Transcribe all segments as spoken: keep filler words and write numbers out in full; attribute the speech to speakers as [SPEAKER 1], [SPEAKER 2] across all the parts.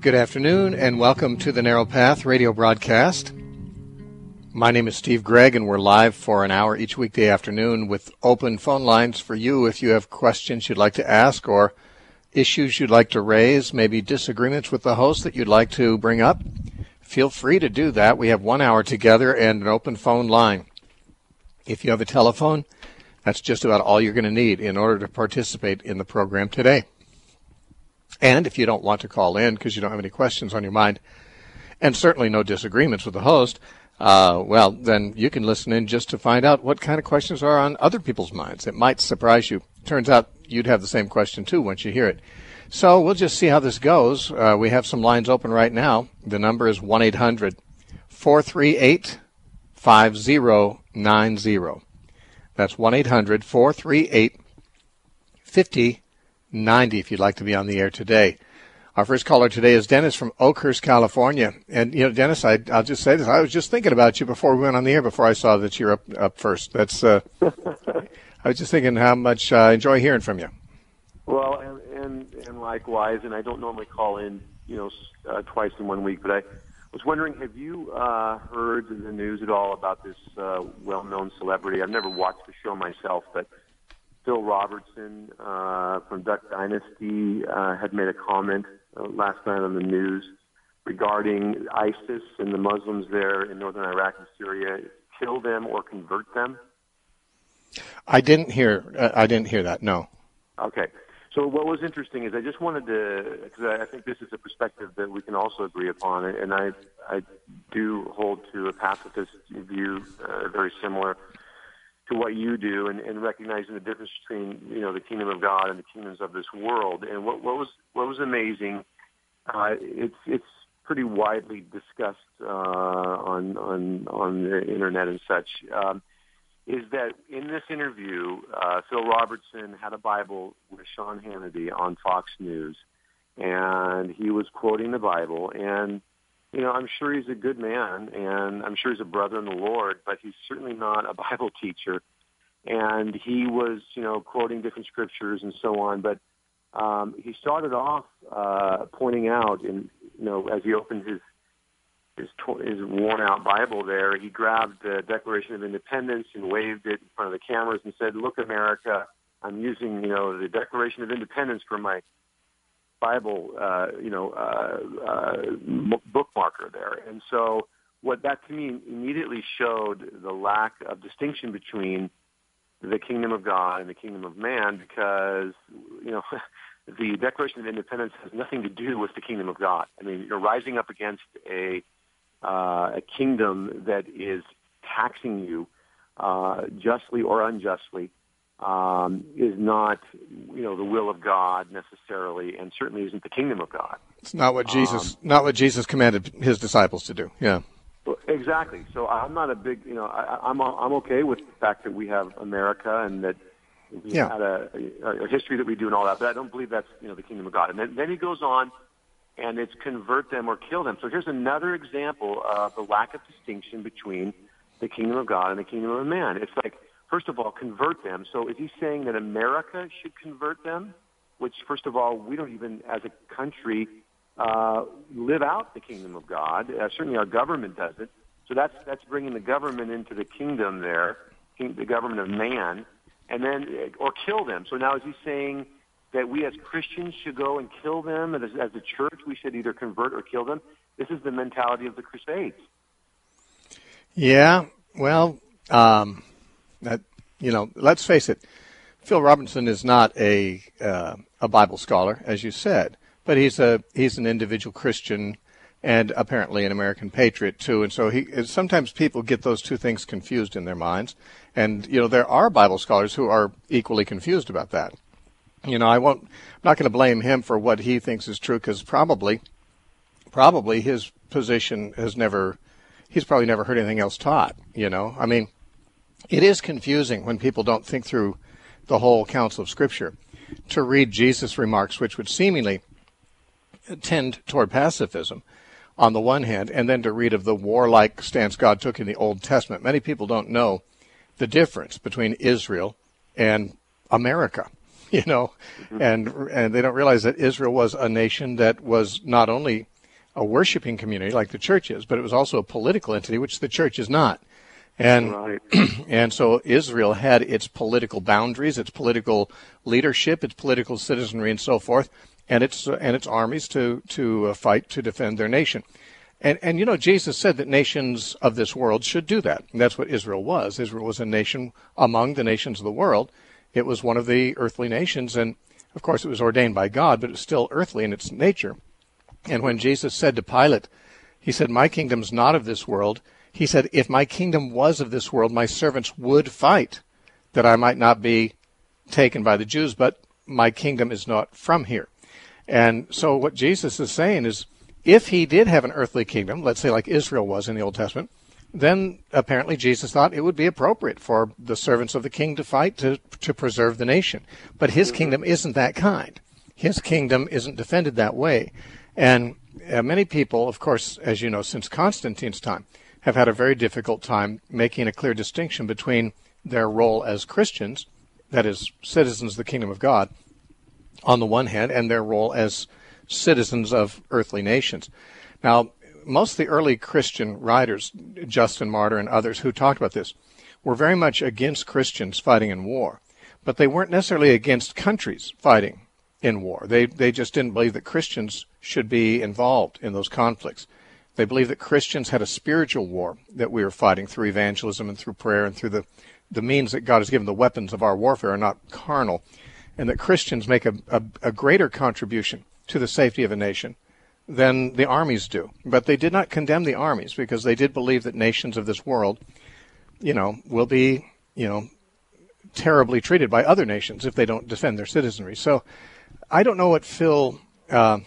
[SPEAKER 1] Good afternoon, and welcome to the Narrow Path radio broadcast. My name is Steve Gregg, and we're live for an hour each weekday afternoon with open phone lines for you if you have questions you'd like to ask or issues you'd like to raise, maybe disagreements with the host that you'd like to bring up. Feel free to do that. We have one hour together and an open phone line. If you have a telephone, that's just about all you're going to need in order to participate in the program today. And if you don't want to call in because you don't have any questions on your mind, and certainly no disagreements with the host, uh, well, then you can listen in just to find out what kind of questions are on other people's minds. It might surprise you. Turns out you'd have the same question, too, once you hear it. So we'll just see how this goes. Uh, we have some lines open right now. The number is one eight hundred four three eight five zero nine zero. That's one eight hundred four three eight five zero nine zero. ninety if you'd like to be on the air today. Our first caller today is Dennis from Oakhurst, California. And, you know, Dennis, I, I'll just say this. I was just thinking about you before we went on the air, before I saw that you're up, up first. That's. Uh, I was just thinking how much I enjoy hearing from you.
[SPEAKER 2] Well, and, and, and likewise, and I don't normally call in, you know, uh, twice in one week, but I was wondering, have you uh, heard in the news at all about this uh, well-known celebrity? I've never watched the show myself, but Phil Robertson uh, from Duck Dynasty uh, had made a comment uh, last night on the news regarding ISIS and the Muslims there in northern Iraq and Syria. Kill them or convert them?
[SPEAKER 1] I didn't hear. Uh, I didn't hear that. No.
[SPEAKER 2] Okay. So what was interesting is I just wanted to, because I think this is a perspective that we can also agree upon, and I I do hold to a pacifist view, uh, very similar to what you do, and, and recognizing the difference between, you know, the kingdom of God and the kingdoms of this world. And what, what was what was amazing, uh, it's it's pretty widely discussed uh, on on on the internet and such, um, is that in this interview, uh, Phil Robertson had a Bible with Sean Hannity on Fox News, and he was quoting the Bible. And you know, I'm sure he's a good man, and I'm sure he's a brother in the Lord, but he's certainly not a Bible teacher. And he was, you know, quoting different scriptures and so on. But um, he started off uh, pointing out, and you know, as he opened his his, his worn-out Bible there, he grabbed the Declaration of Independence and waved it in front of the cameras and said, "Look, America, I'm using, you know, the Declaration of Independence for my Bible, uh, you know, uh, uh, bookmarker there." And so what that to me immediately showed the lack of distinction between the kingdom of God and the kingdom of man, because, you know, the Declaration of Independence has nothing to do with the kingdom of God. I mean, you're rising up against a, uh, a kingdom that is taxing you uh, justly or unjustly. Um, is not, you know, the will of God necessarily, and certainly isn't the kingdom of God.
[SPEAKER 1] It's not what Jesus,
[SPEAKER 2] um,
[SPEAKER 1] not what Jesus commanded his disciples to do. Yeah,
[SPEAKER 2] exactly. So I'm not a big, you know, I, I'm I'm okay with the fact that we have America and that we
[SPEAKER 1] yeah.
[SPEAKER 2] had a, a, a history that we do and all that, but I don't believe that's, you know, the kingdom of God. And then, then he goes on, and it's convert them or kill them. So here's another example of the lack of distinction between the kingdom of God and the kingdom of man. It's like, first of all, convert them. So is he saying that America should convert them? Which, first of all, we don't even, as a country, uh, live out the kingdom of God. Uh, certainly our government doesn't. So that's that's bringing the government into the kingdom there, the government of man, and then, or kill them. So now is he saying that we as Christians should go and kill them, and as, as a church we should either convert or kill them? This is the mentality of the Crusades.
[SPEAKER 1] Yeah, well... Um... That, you know, let's face it, Phil Robertson is not a uh, a Bible scholar, as you said, but he's a he's an individual Christian and apparently an American patriot too. And so he sometimes people get those two things confused in their minds. And you know, there are Bible scholars who are equally confused about that. You know, I won't. I'm not going to blame him for what he thinks is true, because probably, probably his position has never. He's probably never heard anything else taught. You know, I mean. It is confusing when people don't think through the whole counsel of Scripture to read Jesus' remarks, which would seemingly tend toward pacifism on the one hand, and then to read of the warlike stance God took in the Old Testament. Many people don't know the difference between Israel and America, you know, mm-hmm. and and they don't realize that Israel was a nation that was not only a worshiping community like the church is, but it was also a political entity, which the church is not. And
[SPEAKER 2] Right.
[SPEAKER 1] and so Israel had its political boundaries, its political leadership, its political citizenry, and so forth, and its uh, and its armies to to uh, fight to defend their nation. And and you know, Jesus said that nations of this world should do that. And that's what Israel was. Israel was a nation among the nations of the world. It was one of the earthly nations, and of course it was ordained by God, but it was still earthly in its nature. And when Jesus said to Pilate, he said, "My kingdom's not of this world." He said, "If my kingdom was of this world, my servants would fight, that I might not be taken by the Jews, but my kingdom is not from here." And so what Jesus is saying is, if he did have an earthly kingdom, let's say like Israel was in the Old Testament, then apparently Jesus thought it would be appropriate for the servants of the king to fight to, to preserve the nation. But his kingdom isn't that kind. His kingdom isn't defended that way. And uh, many people, of course, as you know, since Constantine's time, have had a very difficult time making a clear distinction between their role as Christians, that is, citizens of the kingdom of God, on the one hand, and their role as citizens of earthly nations. Now, most of the early Christian writers, Justin Martyr and others who talked about this, were very much against Christians fighting in war, but they weren't necessarily against countries fighting in war. They they just didn't believe that Christians should be involved in those conflicts. They believed that Christians had a spiritual war that we were fighting through evangelism and through prayer and through the, the means that God has given. The weapons of our warfare are not carnal, and that Christians make a, a, a greater contribution to the safety of a nation than the armies do. But they did not condemn the armies because they did believe that nations of this world, you know, will be, you know, terribly treated by other nations if they don't defend their citizenry. So I don't know what Phil... Uh,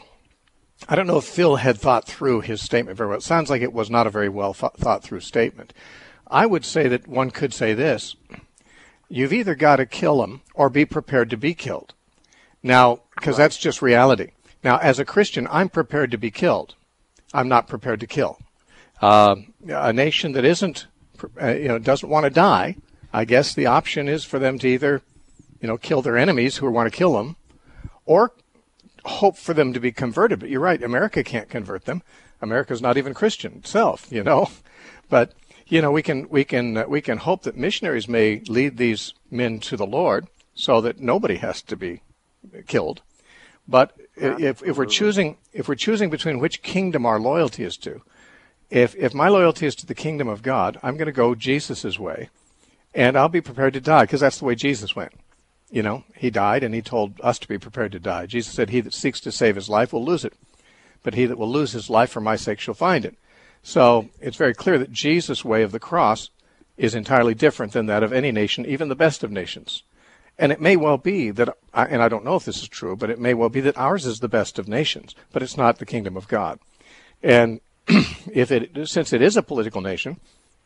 [SPEAKER 1] I don't know if Phil had thought through his statement very well. It sounds like it was not a very well th- thought through statement. I would say that one could say this: you've either got to kill them or be prepared to be killed. Now, because that's just reality. Now, as a Christian, I'm prepared to be killed. I'm not prepared to kill. Uh, a nation that isn't, uh, you know, doesn't want to die, I guess the option is for them to either, you know, kill their enemies who want to kill them, or hope for them to be converted. But you're right, America can't convert them. America's not even Christian itself, you know. But you know, we can we can uh, we can hope that missionaries may lead these men to the Lord, so that nobody has to be killed. But if if we're choosing if we're choosing between which kingdom our loyalty is to, if if my loyalty is to the kingdom of God, I'm going to go Jesus's way, and I'll be prepared to die because that's the way Jesus went. You know, he died, and he told us to be prepared to die. Jesus said, "He that seeks to save his life will lose it, but he that will lose his life for my sake shall find it." So it's very clear that Jesus' way of the cross is entirely different than that of any nation, even the best of nations. And it may well be that, and I don't know if this is true, but it may well be that ours is the best of nations, but it's not the kingdom of God. And if it, since it is a political nation,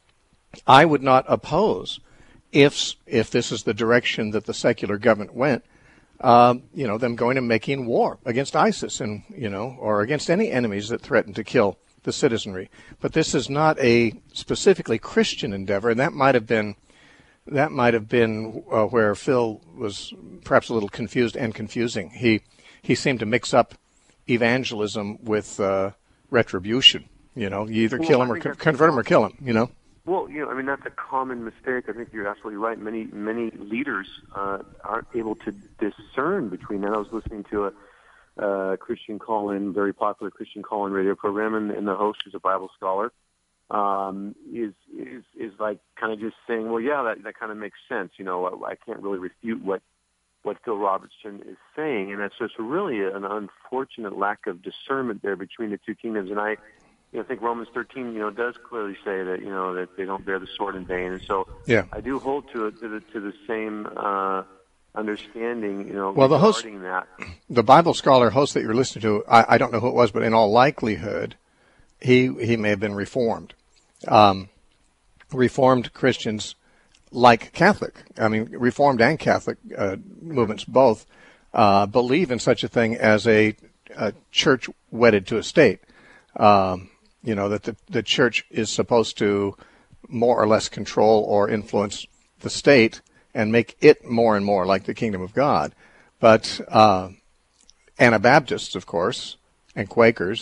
[SPEAKER 1] I would not oppose If if this is the direction that the secular government went, uh, you know, them going and making war against ISIS and, you know, or against any enemies that threaten to kill the citizenry. But this is not a specifically Christian endeavor, and that might have been that might have been uh, where Phil was perhaps a little confused and confusing. He he seemed to mix up evangelism with uh, retribution. You know, you either
[SPEAKER 2] well,
[SPEAKER 1] kill him or co- convert him or kill him. You know.
[SPEAKER 2] Well, you know, I mean, that's a common mistake. I think you're absolutely right. Many, many leaders uh, aren't able to discern between that. I was listening to a uh, Christian call-in, very popular Christian call-in radio program, and, and the host, who's a Bible scholar, um, is is is like kind of just saying, well, yeah, that that kind of makes sense. You know, I, I can't really refute what what Phil Robertson is saying, and that's just really an unfortunate lack of discernment there between the two kingdoms. And I. You know, I think Romans thirteen, you know, does clearly say that, you know, that they don't bear the sword in vain. And so
[SPEAKER 1] yeah.
[SPEAKER 2] I do hold to it, to the, to the same uh, understanding, you know,
[SPEAKER 1] well, the host,
[SPEAKER 2] that.
[SPEAKER 1] The Bible scholar host that you're listening to, I, I don't know who it was, but in all likelihood, he he may have been Reformed. Um, Reformed Christians, like Catholic, I mean, Reformed and Catholic uh, movements both, uh, believe in such a thing as a, a church wedded to a state. Um, You know, that the, the church is supposed to more or less control or influence the state and make it more and more like the kingdom of God. But uh, Anabaptists, of course, and Quakers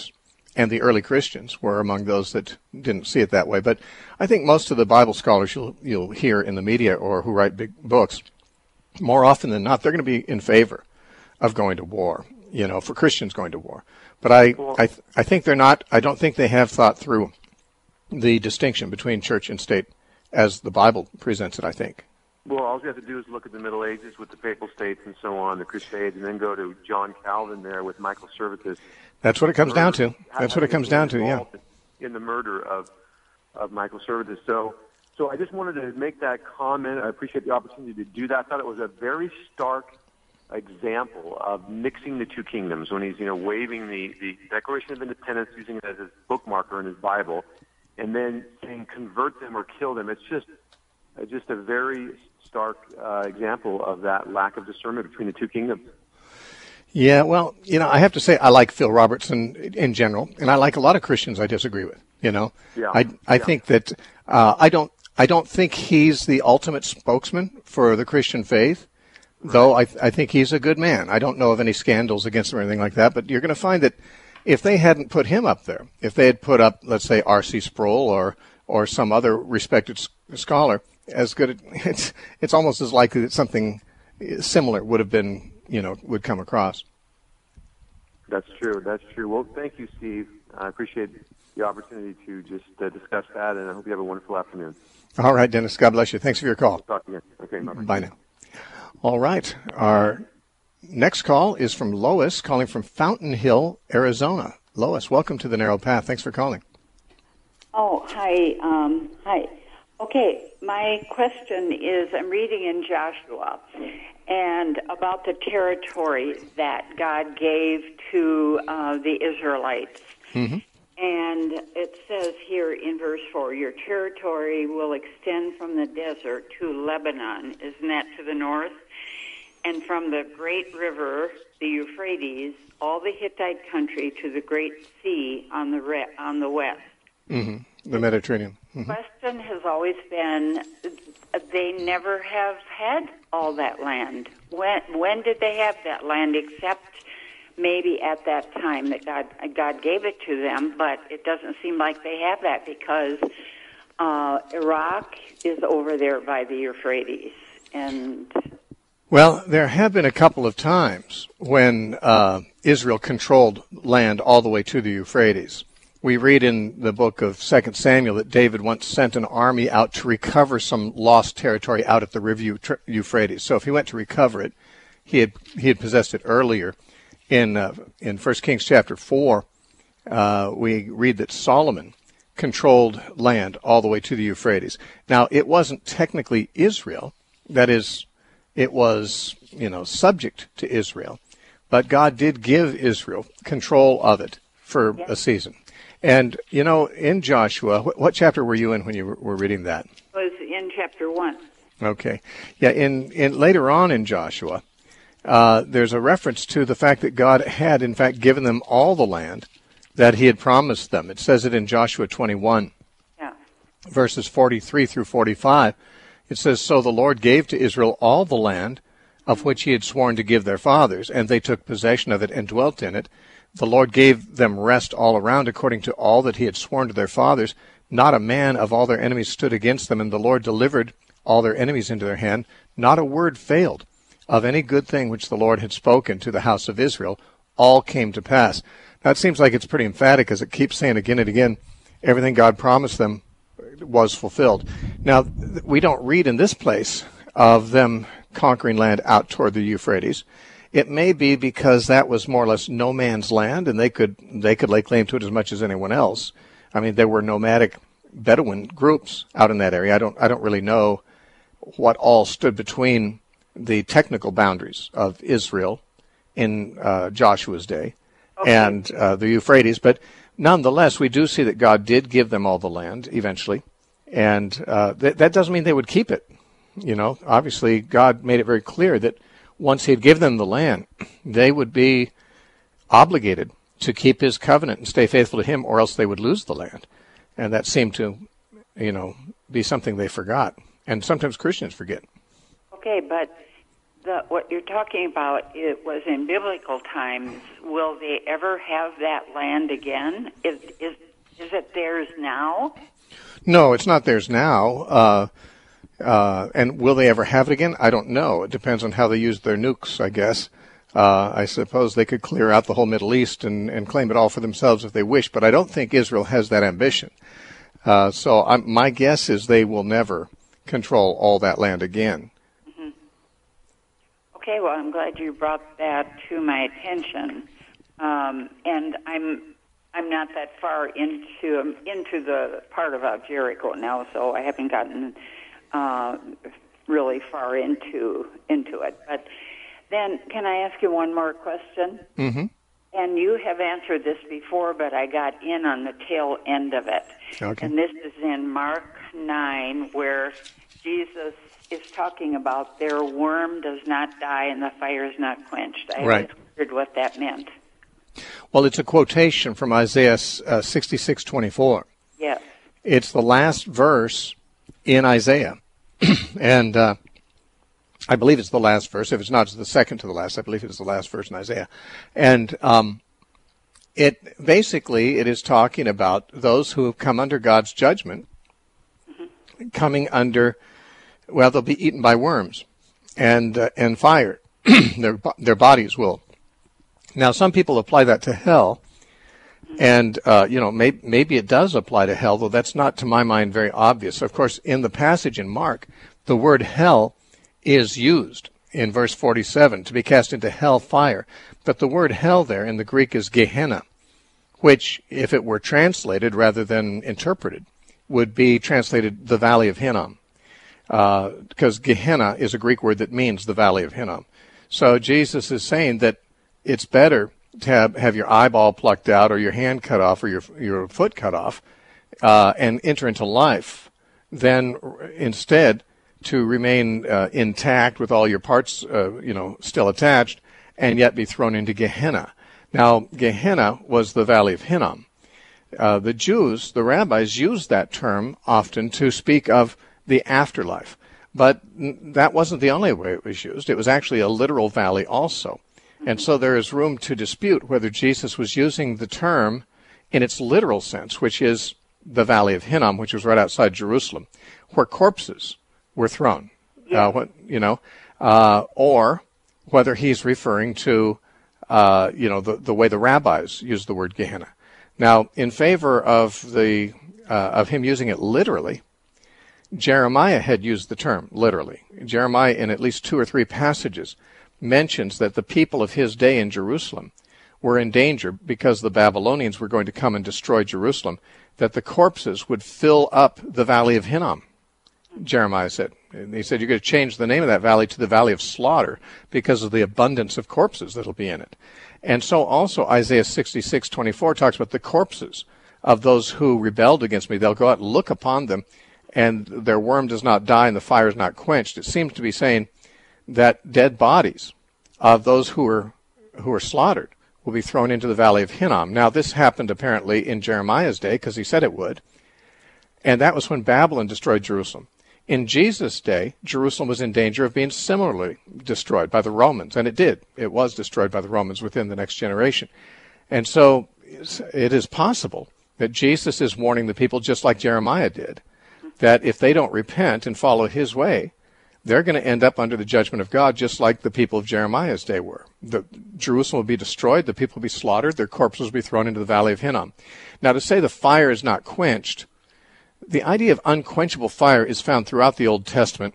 [SPEAKER 1] and the early Christians were among those that didn't see it that way. But I think most of the Bible scholars you'll, you'll hear in the media or who write big books, more often than not, they're going to be in favor of going to war, you know, for Christians going to war. But I, I, I think they're not, I don't think they have thought through the distinction between church and state as the Bible presents it, I think.
[SPEAKER 2] Well, all you have to do is look at the Middle Ages with the Papal States and so on, the Crusades, and then go to John Calvin there with Michael Servetus.
[SPEAKER 1] That's what it comes down to. That's what it comes down to, yeah.
[SPEAKER 2] In the murder of of Michael Servetus. So, so I just wanted to make that comment. I appreciate the opportunity to do that. I thought it was a very stark example of mixing the two kingdoms when he's, you know, waving the, the Declaration of Independence, using it as his bookmarker in his Bible, and then saying convert them or kill them. It's just uh, just a very stark uh, example of that lack of discernment between the two kingdoms.
[SPEAKER 1] Yeah, well, you know, I have to say I like Phil Robertson in general, and I like a lot of Christians I disagree with. You know,
[SPEAKER 2] yeah.
[SPEAKER 1] I I
[SPEAKER 2] yeah.
[SPEAKER 1] think that uh, I don't I don't think he's the ultimate spokesman for the Christian faith. Though I, th- I think he's a good man. I don't know of any scandals against him or anything like that, but you're going to find that if they hadn't put him up there, if they had put up, let's say, R C Sproul or or some other respected s- scholar, as good, it's it's almost as likely that something similar would have been, you know, would come across.
[SPEAKER 2] That's true. That's true. Well, thank you, Steve. I appreciate the opportunity to just uh, discuss that, and I hope you have a wonderful afternoon.
[SPEAKER 1] All right, Dennis. God bless you. Thanks for your call.
[SPEAKER 2] We'll talk again. Okay, bye-bye.
[SPEAKER 1] Bye now. All right. Our next call is from Lois, calling from Fountain Hill, Arizona. Lois, welcome to the Narrow Path. Thanks for calling.
[SPEAKER 3] Oh, hi. Um, hi. Okay, my question is, I'm reading in Joshua and about the territory that God gave to uh, the Israelites.
[SPEAKER 1] Mm-hmm.
[SPEAKER 3] And it says here in verse four, your territory will extend from the desert to Lebanon, isn't that to the north? And from the great river, the Euphrates, all the Hittite country to the great sea on the re- on the west.
[SPEAKER 1] Mm-hmm. The Mediterranean.
[SPEAKER 3] The mm-hmm. question has always been, they never have had all that land. When when did they have that land except maybe at that time that God God gave it to them, but it doesn't seem like they have that because uh, Iraq is over there by the Euphrates. And
[SPEAKER 1] well, there have been a couple of times when uh, Israel controlled land all the way to the Euphrates. We read in the book of Second Samuel that David once sent an army out to recover some lost territory out at the river Euphrates. So if he went to recover it, he had he had possessed it earlier. In uh, in First Kings chapter four, uh, we read that Solomon controlled land all the way to the Euphrates. Now, it wasn't technically Israel. That is, it was, you know, subject to Israel. But God did give Israel control of it for
[SPEAKER 3] yes.
[SPEAKER 1] a season. And, you know, in Joshua, what, what chapter were you in when you were, were reading that?
[SPEAKER 3] It was in chapter one.
[SPEAKER 1] Okay. Yeah, in, in later on in Joshua, Uh, there's a reference to the fact that God had, in fact, given them all the land that he had promised them. It says it in Joshua twenty-one,
[SPEAKER 3] yeah.
[SPEAKER 1] verses forty-three through forty-five. It says, so the Lord gave to Israel all the land of which he had sworn to give their fathers, and they took possession of it and dwelt in it. The Lord gave them rest all around according to all that he had sworn to their fathers. Not a man of all their enemies stood against them, and the Lord delivered all their enemies into their hand. Not a word failed of any good thing which the Lord had spoken to the house of Israel. All came to pass. That seems like it's pretty emphatic, as it keeps saying again and again, everything God promised them was fulfilled. Now, we don't read in this place of them conquering land out toward the Euphrates. It may be because that was more or less no man's land, and they could they could lay claim to it as much as anyone else. I mean, there were nomadic Bedouin groups out in that area. I don't I don't really know what all stood between the technical boundaries of Israel in uh, Joshua's day
[SPEAKER 3] okay.
[SPEAKER 1] and uh, the Euphrates. But nonetheless, we do see that God did give them all the land eventually. And uh, th- that doesn't mean they would keep it. You know, obviously, God made it very clear that once he'd given them the land, they would be obligated to keep his covenant and stay faithful to him, or else they would lose the land. And that seemed to, you know, be something they forgot. And sometimes Christians forget.
[SPEAKER 3] Okay, but the, what you're talking about, it was in biblical times. Will they ever have that land again? Is is is it theirs now?
[SPEAKER 1] No, it's not theirs now. Uh, uh, and will they ever have it again? I don't know. It depends on how they use their nukes, I guess. Uh, I suppose they could clear out the whole Middle East and, and claim it all for themselves if they wish, but I don't think Israel has that ambition. Uh, so I'm, my guess is they will never control all that land again.
[SPEAKER 3] Mm-hmm. Okay, well, I'm glad you brought that to my attention. Um, and I'm I'm not that far into um, into the part about Jericho now, so I haven't gotten uh, really far into into it. But then, can I ask you one more question?
[SPEAKER 1] Mm-hmm.
[SPEAKER 3] And you have answered this before, but I got in on the tail end of it.
[SPEAKER 1] Okay.
[SPEAKER 3] And this is in Mark nine, where Jesus is talking about their worm does not die and the fire is not quenched. I
[SPEAKER 1] right.
[SPEAKER 3] always wondered what that meant.
[SPEAKER 1] Well, it's a quotation from Isaiah uh, sixty-six twenty-four.
[SPEAKER 3] Yes.
[SPEAKER 1] It's the last verse in Isaiah. and uh, I believe it's the last verse. If it's not, it's the second to the last. I believe it's the last verse in Isaiah. And um, it basically, it is talking about those who have come under God's judgment, mm-hmm. coming under, well, they'll be eaten by worms and uh, and fire. their their bodies will. Now, some people apply that to hell, and, uh, you know, may, maybe it does apply to hell, though that's not, to my mind, very obvious. Of course, in the passage in Mark, the word hell is used in verse forty-seven, to be cast into hell fire. But the word hell there in the Greek is Gehenna, which, if it were translated rather than interpreted, would be translated the Valley of Hinnom, uh, because Gehenna is a Greek word that means the Valley of Hinnom. So Jesus is saying that it's better to have, have your eyeball plucked out or your hand cut off or your your foot cut off uh, and enter into life than instead to remain uh, intact with all your parts, uh, you know, still attached and yet be thrown into Gehenna. Now, Gehenna was the Valley of Hinnom. Uh, the Jews, the rabbis, used that term often to speak of the afterlife. But that wasn't the only way it was used. It was actually a literal valley also. And so there is room to dispute whether Jesus was using the term in its literal sense, which is the Valley of Hinnom, which was right outside Jerusalem, where corpses were thrown, yeah. uh, what, you know, uh, or whether he's referring to, uh, you know, the, the way the rabbis use the word Gehenna. Now, in favor of the uh, of him using it literally, Jeremiah had used the term literally. Jeremiah, in at least two or three passages, mentions that the people of his day in Jerusalem were in danger because the Babylonians were going to come and destroy Jerusalem, that the corpses would fill up the Valley of Hinnom, Jeremiah said. And he said, you're going to change the name of that valley to the Valley of Slaughter because of the abundance of corpses that will be in it. And so also Isaiah sixty-six twenty-four talks about the corpses of those who rebelled against me. They'll go out and look upon them, and their worm does not die and the fire is not quenched. It seems to be saying that dead bodies of those who were who were slaughtered will be thrown into the Valley of Hinnom. Now, this happened apparently in Jeremiah's day because he said it would, and that was when Babylon destroyed Jerusalem. In Jesus' day, Jerusalem was in danger of being similarly destroyed by the Romans, and it did. It was destroyed by the Romans within the next generation. And so it is possible that Jesus is warning the people just like Jeremiah did, that if they don't repent and follow his way, they're going to end up under the judgment of God just like the people of Jeremiah's day were. The, Jerusalem will be destroyed, the people will be slaughtered, their corpses will be thrown into the Valley of Hinnom. Now, to say the fire is not quenched, the idea of unquenchable fire is found throughout the Old Testament,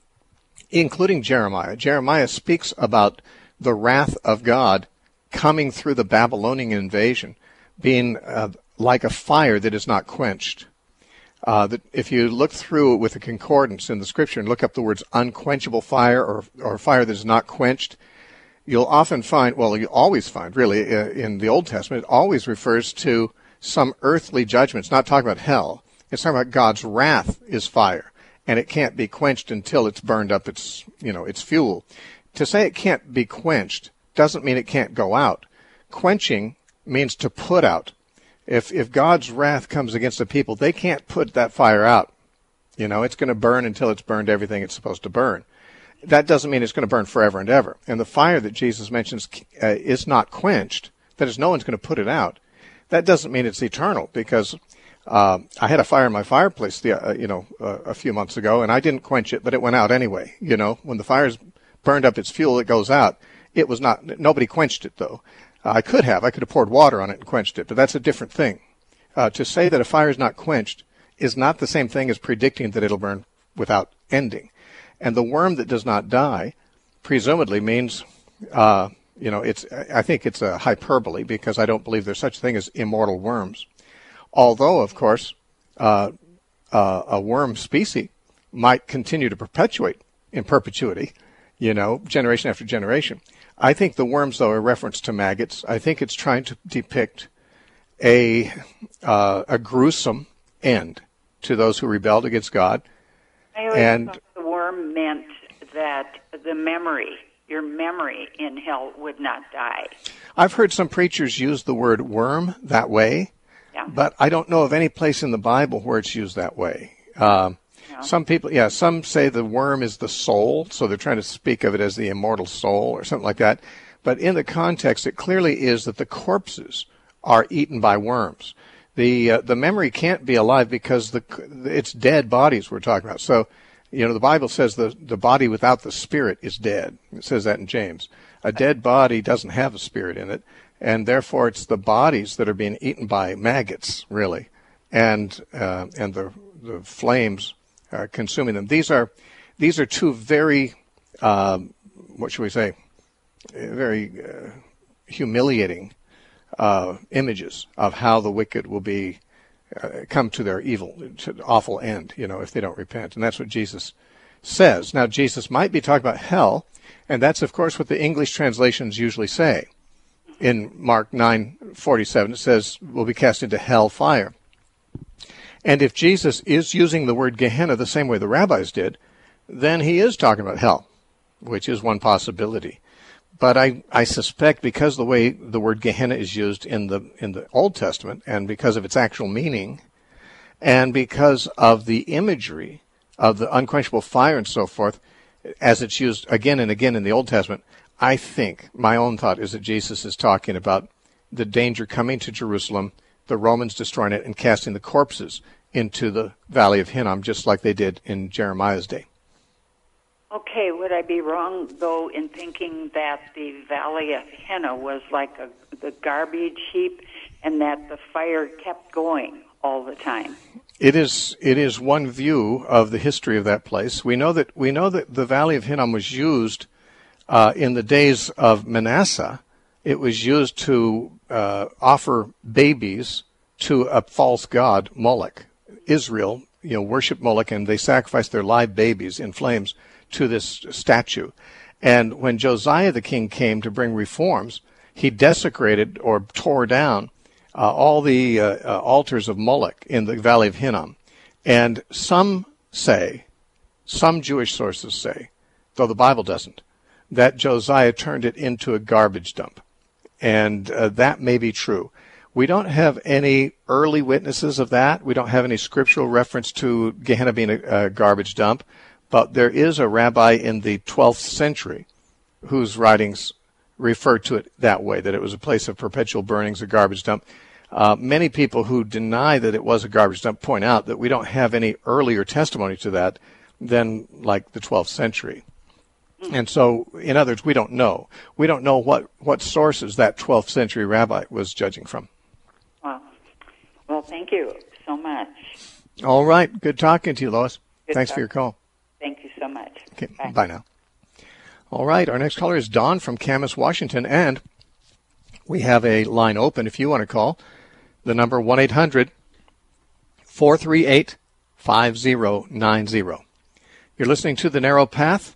[SPEAKER 1] including Jeremiah. Jeremiah speaks about the wrath of God coming through the Babylonian invasion, being uh, like a fire that is not quenched. Uh, that if you look through with a concordance in the Scripture and look up the words unquenchable fire or or fire that is not quenched, you'll often find, well, you always find, really, uh, in the Old Testament, it always refers to some earthly judgment. It's not talking about hell. It's talking about God's wrath is fire, and it can't be quenched until it's burned up its, you know, its fuel. To say it can't be quenched doesn't mean it can't go out. Quenching means to put out. If if God's wrath comes against the people, they can't put that fire out. You know, it's going to burn until it's burned everything it's supposed to burn. that doesn't mean it's going to burn forever and ever. And the fire that Jesus mentions uh, is not quenched. That is, no one's going to put it out. That doesn't mean it's eternal, because uh, I had a fire in my fireplace, the, uh, you know, uh, a few months ago, and I didn't quench it, but it went out anyway. You know, when the fire's burned up its fuel, it goes out. It was not. Nobody quenched it, though. Uh, I could have. I could have poured water on it and quenched it, but that's a different thing. Uh, to say that a fire is not quenched is not the same thing as predicting that it'll burn without ending. And the worm that does not die, presumably means, uh, you know, it's. I think it's a hyperbole, because I don't believe there's such a thing as immortal worms. Although, of course, uh, uh, a worm species might continue to perpetuate in perpetuity, you know, generation after generation. I think the worms, though, are a reference to maggots. I think it's trying to depict a uh, a gruesome end to those who rebelled against God.
[SPEAKER 3] I always
[SPEAKER 1] and
[SPEAKER 3] thought the worm meant that the memory, your memory in hell would not die.
[SPEAKER 1] I've heard some preachers use the word worm that way,
[SPEAKER 3] yeah.
[SPEAKER 1] but I don't know of any place in the Bible where it's used that way. Um,
[SPEAKER 3] yeah.
[SPEAKER 1] Some people, yeah, some say the worm is the soul, so they're trying to speak of it as the immortal soul or something like that. But in the context, it clearly is that the corpses are eaten by worms. The uh, the memory can't be alive because the it's dead bodies we're talking about. So, you know, the Bible says the, the body without the spirit is dead. It says that in James. A dead body doesn't have a spirit in it, and therefore it's the bodies that are being eaten by maggots, really, and uh, and the the flames are consuming them. These are these are two very um, what should we say? Very uh, humiliating uh, images of how the wicked will be uh, come to their evil, to awful end, you know, if they don't repent. And that's what Jesus says. Now, Jesus might be talking about hell, and that's, of course, what the English translations usually say. In Mark nine forty-seven, it says, "Will be cast into hell fire." And if Jesus is using the word Gehenna the same way the rabbis did, then he is talking about hell, which is one possibility. But I, I suspect, because the way the word Gehenna is used in the in the Old Testament, and because of its actual meaning, and because of the imagery of the unquenchable fire and so forth, as it's used again and again in the Old Testament, I think, my own thought is that Jesus is talking about the danger coming to Jerusalem, the Romans destroying it, and casting the corpses into the Valley of Hinnom, just like they did in Jeremiah's day.
[SPEAKER 3] Okay, would I be wrong, though, in thinking that the Valley of Hinnom was like a, the garbage heap, and that the fire kept going all the time?
[SPEAKER 1] It is it is one view of the history of that place. We know that we know that the Valley of Hinnom was used uh, in the days of Manasseh. It was used to uh, offer babies to a false god, Moloch. Israel, you know, worshiped Moloch, and they sacrificed their live babies in flames to this statue. And when Josiah the king came to bring reforms, he desecrated or tore down uh, all the uh, uh, altars of Moloch in the Valley of Hinnom. And some say, some Jewish sources say, though the Bible doesn't, that Josiah turned it into a garbage dump. And uh, that may be true. We don't have any early witnesses of that. We don't have any scriptural reference to Gehenna being a, a garbage dump. But there is a rabbi in the twelfth century whose writings refer to it that way, that it was a place of perpetual burnings, a garbage dump. Uh, many people who deny that it was a garbage dump point out that we don't have any earlier testimony to that than like the twelfth century. And so, in other words, we don't know. We don't know what, what sources that twelfth century rabbi was judging from.
[SPEAKER 3] Well, well, thank you so much.
[SPEAKER 1] All right. Good talking to you, Lois.
[SPEAKER 3] Good
[SPEAKER 1] Thanks
[SPEAKER 3] talk.
[SPEAKER 1] for your call.
[SPEAKER 3] Thank you so much.
[SPEAKER 1] Okay,
[SPEAKER 3] bye.
[SPEAKER 1] bye now. All right, our next caller is Don from Camas, Washington, and we have a line open if you want to call. The number one eight hundred four three eight five zero nine zero. You're listening to The Narrow Path.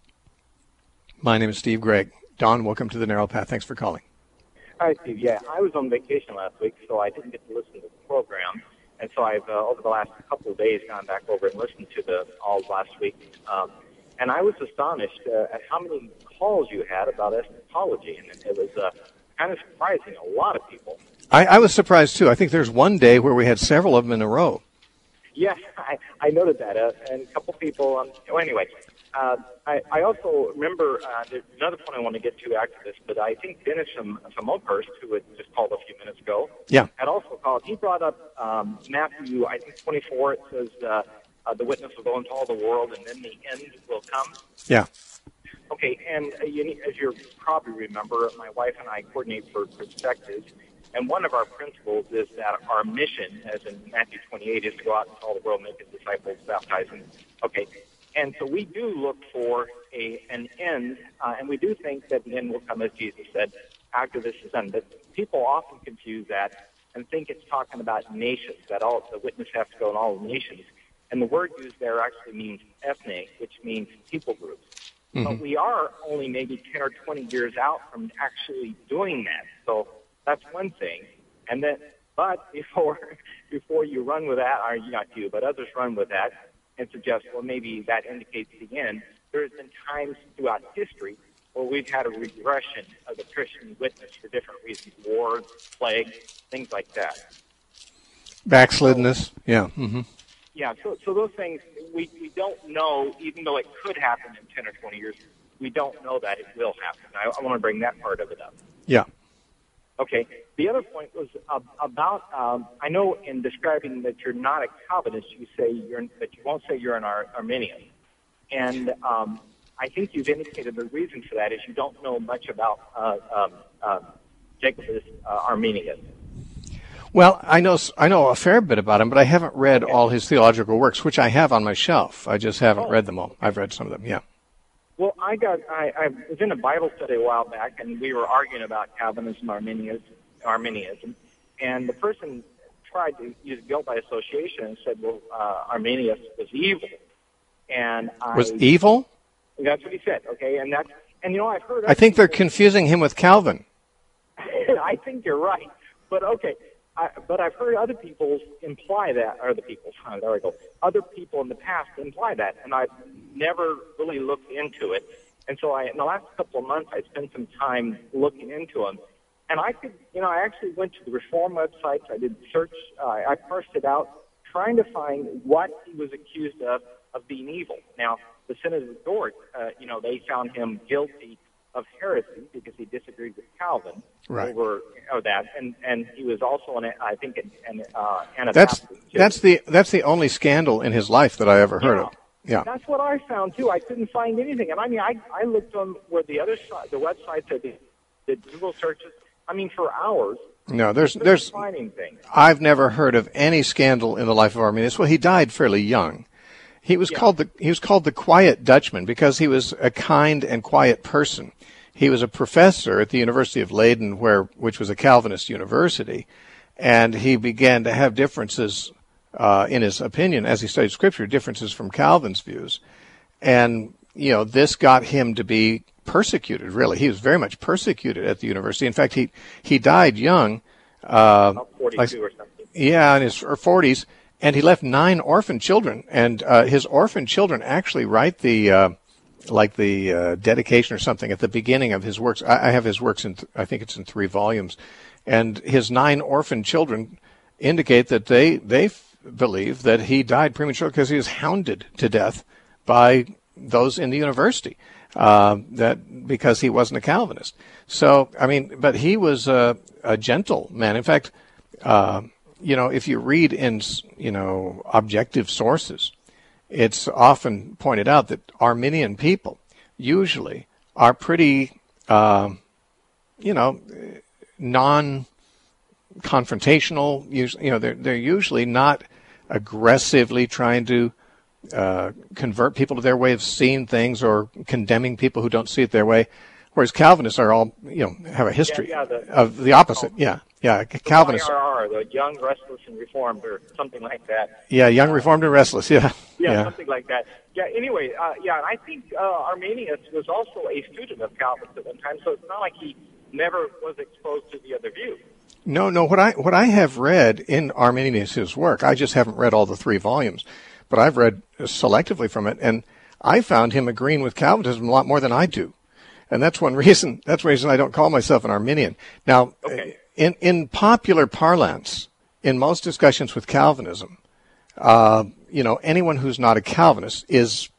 [SPEAKER 1] My name is Steve Gregg. Don, welcome to The Narrow Path. Thanks for calling.
[SPEAKER 4] Hi, Steve. Yeah, I was on vacation last week, so I didn't get to listen to the program. And so I've, uh, over the last couple of days, gone back over and listened to the all last week. Um, and I was astonished uh, at how many calls you had about eschatology. And it, it was uh, kind of surprising, a lot of people.
[SPEAKER 1] I, I was surprised, too. I think there's one day where we had several of them in a row.
[SPEAKER 4] Yes, I, I noted that. Uh, and a couple people, um, well, anyway, uh, I, I also remember uh, there's another point I want to get to after this, but I think Dennis from, from Oakhurst, who had just called a few minutes ago,
[SPEAKER 1] yeah.
[SPEAKER 4] had also called. He brought up um, Matthew, I think twenty-four. It says uh, uh, the witness will go into all the world, and then the end will come.
[SPEAKER 1] Yeah.
[SPEAKER 4] Okay, and uh, you, as you probably remember, my wife and I coordinate for Perspectives, and one of our principles is that our mission, as in Matthew twenty-eight, is to go out into all the world, make disciples, baptizing. Okay. And so we do look for a an end, uh, and we do think that the end will come, as Jesus said, after this is done. But people often confuse that and think it's talking about nations, that all the witness has to go in all the nations. And the word used there actually means ethne, which means people groups. Mm-hmm. But we are only maybe ten or twenty years out from actually doing that. So that's one thing. And then, but before before you run with that, or not you, but others run with that, and suggest, well, maybe that indicates the end. There has been times throughout history where we've had a regression of the Christian witness for different reasons, wars, plague, things like that.
[SPEAKER 1] Backslidness, so, yeah. Mm-hmm.
[SPEAKER 4] Yeah, so, so those things, we, we don't know, even though it could happen in ten or twenty years, we don't know that it will happen. I, I want to bring that part of it up.
[SPEAKER 1] Yeah.
[SPEAKER 4] Okay. The other point was uh, about, um, I know in describing that you're not a Calvinist, you say you're, that you won't say you're an Ar- Arminian. And um, I think you've indicated the reason for that is you don't know much about uh, um, uh, Jacobus uh, Arminius.
[SPEAKER 1] Well, I know I know a fair bit about him, but I haven't read
[SPEAKER 4] okay.
[SPEAKER 1] all his theological works, which I have on my shelf. I just haven't
[SPEAKER 4] oh.
[SPEAKER 1] read them all. I've read some of them, yeah.
[SPEAKER 4] Well, I got I, I was in a Bible study a while back, and we were arguing about Calvinism, Arminianism, Arminianism, and the person tried to use guilt by association and said, "Well, uh, Arminius was evil," and I,
[SPEAKER 1] was evil.
[SPEAKER 4] That's what he said. Okay, and that's and you know I've heard.
[SPEAKER 1] I think they're confusing him with Calvin.
[SPEAKER 4] I think you're right, but okay. I, but I've heard other people imply that, or other people, oh, there we go, other people in the past imply that, and I've never really looked into it. And so I, in the last couple of months, I spent some time looking into them. And I could, you know, I actually went to the Reform websites. I did search. Uh, I parsed it out, trying to find what he was accused of, of being evil. Now, the Synod of Dort, uh, you know, they found him guilty of heresy because he disagreed with Calvin
[SPEAKER 1] right.
[SPEAKER 4] over oh, that, and and he was also an I think an, an uh, Anabaptist.
[SPEAKER 1] That's that's the that's the only scandal in his life that I ever heard
[SPEAKER 4] yeah.
[SPEAKER 1] of. Yeah,
[SPEAKER 4] that's what I found too. I couldn't find anything, and I mean, I I looked on where the other side, the websites that did, did Google searches. I mean, for hours.
[SPEAKER 1] No, there's there's.
[SPEAKER 4] Find anything.
[SPEAKER 1] I've never heard of any scandal in the life of Arminius. Well, he died fairly young. He was
[SPEAKER 4] yeah.
[SPEAKER 1] called the he was called the Quiet Dutchman because he was a kind and quiet person. He was a professor at the University of Leiden, where which was a Calvinist university, and he began to have differences uh, in his opinion as he studied Scripture, differences from Calvin's views, and you know this got him to be persecuted. Really, he was very much persecuted at the university. In fact, he he died young, uh,
[SPEAKER 4] About forty-two
[SPEAKER 1] like,
[SPEAKER 4] or something.
[SPEAKER 1] Yeah, in his forties, and he left nine orphan children, and uh, his orphan children actually write the. Uh, like the uh, dedication or something at the beginning of his works. I, I have his works in, th- I think it's in three volumes. And his nine orphan children indicate that they, they f- believe that he died prematurely because he was hounded to death by those in the university, uh, that because he wasn't a Calvinist. So, I mean, but he was a, a gentle man. In fact, uh, you know, if you read in, you know, objective sources, it's often pointed out that Arminian people usually are pretty, uh, you know, non-confrontational. You know, they're they're usually not aggressively trying to uh, convert people to their way of seeing things or condemning people who don't see it their way. Whereas Calvinists are all, you know, have a history
[SPEAKER 4] yeah, yeah, the,
[SPEAKER 1] of the opposite. Oh, yeah, yeah. Calvinists.
[SPEAKER 4] The Y R R, the Young, Restless, and Reformed, or something like that.
[SPEAKER 1] Yeah, Young, Reformed, and Restless. Yeah.
[SPEAKER 4] Yeah,
[SPEAKER 1] yeah.
[SPEAKER 4] something like that. Yeah. Anyway, uh, yeah, and I think uh, Arminius was also a student of Calvin's at one time, so it's not like he never was exposed to the other view.
[SPEAKER 1] No, no. What I what I have read in Arminius' work, I just haven't read all the three volumes, but I've read selectively from it, and I found him agreeing with Calvinism a lot more than I do. And that's one reason. That's one reason I don't call myself an Arminian. Now,
[SPEAKER 4] okay.
[SPEAKER 1] in in popular parlance, in most discussions with Calvinism, uh, you know, anyone who's not a Calvinist is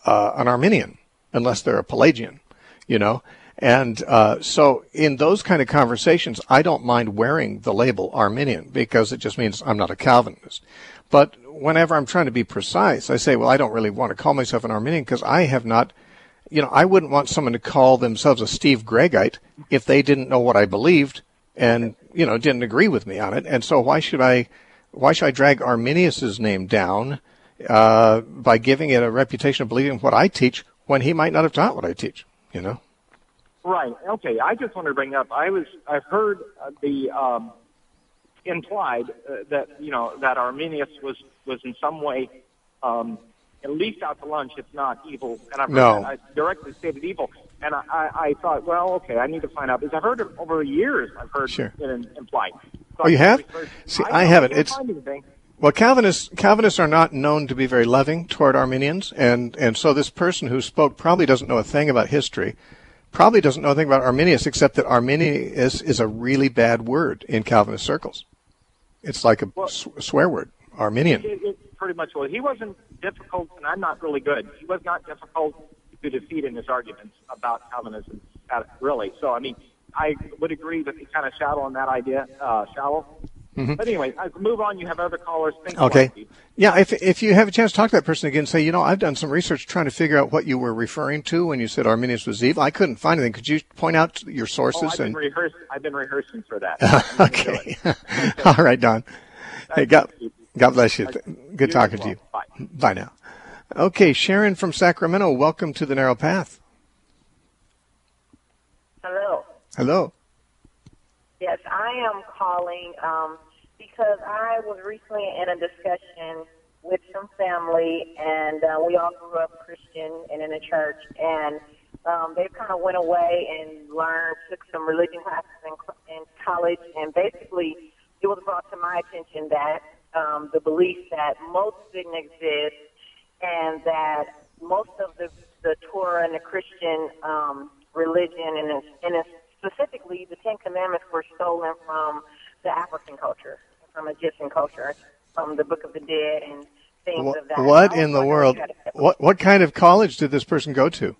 [SPEAKER 1] uh, an Arminian unless they're a Pelagian, you know. And uh, so in those kind of conversations, I don't mind wearing the label Arminian because it just means I'm not a Calvinist. But whenever I'm trying to be precise, I say, well, I don't really want to call myself an Arminian because I have not, you know, I wouldn't want someone to call themselves a Steve Greggite if they didn't know what I believed and, you know, didn't agree with me on it. And so why should I, why should I drag Arminius's name down uh, by giving it a reputation of believing what I teach when he might not have taught what I teach, you know?
[SPEAKER 4] Right. Okay. I just wanted to bring up. I was. I've heard uh, the um, implied uh, that you know that Arminius was was in some way um, at least out to lunch, if not evil. And I've heard
[SPEAKER 1] no.
[SPEAKER 4] that, I directly stated evil. And I, I, I thought, well, okay, I need to find out because I've heard it over years. I've heard
[SPEAKER 1] sure.
[SPEAKER 4] it implied. So
[SPEAKER 1] oh, you have? See, I,
[SPEAKER 4] I
[SPEAKER 1] haven't.
[SPEAKER 4] I
[SPEAKER 1] it's.
[SPEAKER 4] Anything.
[SPEAKER 1] Well, Calvinists Calvinists are not known to be very loving toward Arminians, and and so this person who spoke probably doesn't know a thing about history. Probably doesn't know anything about Arminius except that Arminius is a really bad word in Calvinist circles. It's like a well, sw- swear word, Arminian.
[SPEAKER 4] It, it pretty much was. He wasn't difficult, and I'm not really good. He was not difficult to defeat in his arguments about Calvinism, really. So, I mean, I would agree that he's kind of shallow on that idea, uh, shallow. Mm-hmm. But anyway, I move on. You have other callers. Thanks
[SPEAKER 1] okay.
[SPEAKER 4] A lot,
[SPEAKER 1] yeah, if if you have a chance to talk to that person again, say, you know, I've done some research trying to figure out what you were referring to when you said Arminius was evil. I couldn't find anything. Could you point out your sources?
[SPEAKER 4] Oh, I've,
[SPEAKER 1] and...
[SPEAKER 4] been rehears- I've been rehearsing for that.
[SPEAKER 1] okay. All right, Don. Hey, God, God bless you. Good talking to you.
[SPEAKER 4] Bye.
[SPEAKER 1] Bye now. Okay, Sharon from Sacramento, welcome to the Narrow Path.
[SPEAKER 5] Hello.
[SPEAKER 1] Hello.
[SPEAKER 5] Yes, I am calling um, because I was recently in a discussion with some family, and uh, we all grew up Christian and in a church, and um, they kind of went away and learned, took some religion classes in, in college, and basically it was brought to my attention that um, the belief that Moses didn't exist and that most of the, the Torah and the Christian um, religion and, and specifically the Ten Commandments were stolen from the African culture, from Egyptian culture, from the Book of the Dead and things
[SPEAKER 1] what,
[SPEAKER 5] of that.
[SPEAKER 1] What in the world? What what kind of college did this person go to?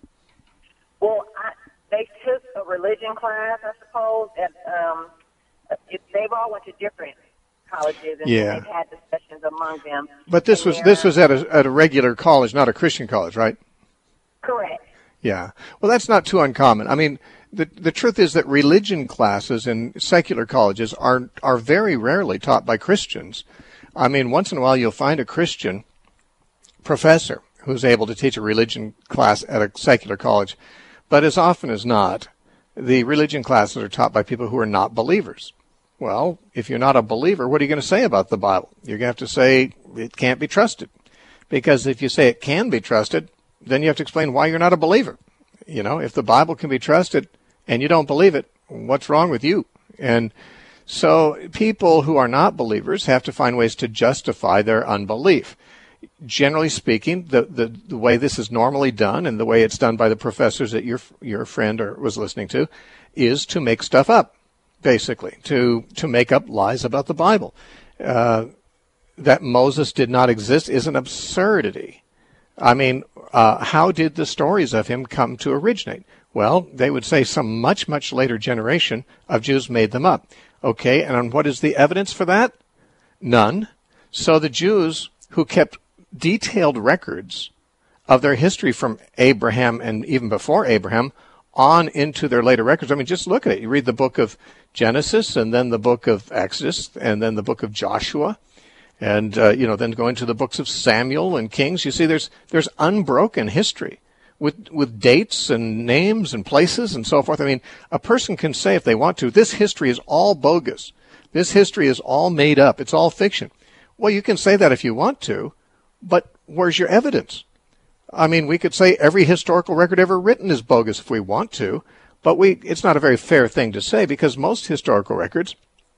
[SPEAKER 5] Well, I, they took a religion class, I suppose. At, um, it, they've all went to different colleges, and
[SPEAKER 1] yeah.
[SPEAKER 5] they've had discussions among them.
[SPEAKER 1] But this was this was at a at a regular college, not a Christian college, right?
[SPEAKER 5] Correct.
[SPEAKER 1] Yeah. Well, that's not too uncommon. I mean, the the truth is that religion classes in secular colleges are are very rarely taught by Christians. I mean, once in a while you'll find a Christian professor who's able to teach a religion class at a secular college, but as often as not, the religion classes are taught by people who are not believers. Well, if you're not a believer, what are you going to say about the Bible? You're going to have to say it can't be trusted, because if you say it can be trusted, then you have to explain why you're not a believer. You know, if the Bible can be trusted and you don't believe it, what's wrong with you? And so people who are not believers have to find ways to justify their unbelief. Generally speaking, the, the, the way this is normally done and the way it's done by the professors that your your friend or was listening to is to make stuff up, basically, to, to make up lies about the Bible. Uh, that Moses did not exist is an absurdity. I mean, uh, how did the stories of him come to originate? Well, they would say some much, much later generation of Jews made them up. Okay, and what is the evidence for that? None. So the Jews who kept detailed records of their history from Abraham and even before Abraham on into their later records. I mean, just look at it. You read the book of Genesis and then the book of Exodus and then the book of Joshua. And, uh, you know, then go into the books of Samuel and Kings. You see, there's there's unbroken history with with dates and names and places and so forth. I mean, a person can say if they want to, this history is all bogus. This history is all made up. It's all fiction. Well, you can say that if you want to, but where's your evidence? I mean, we could say every historical record ever written is bogus if we want to, but we it's not a very fair thing to say because most historical records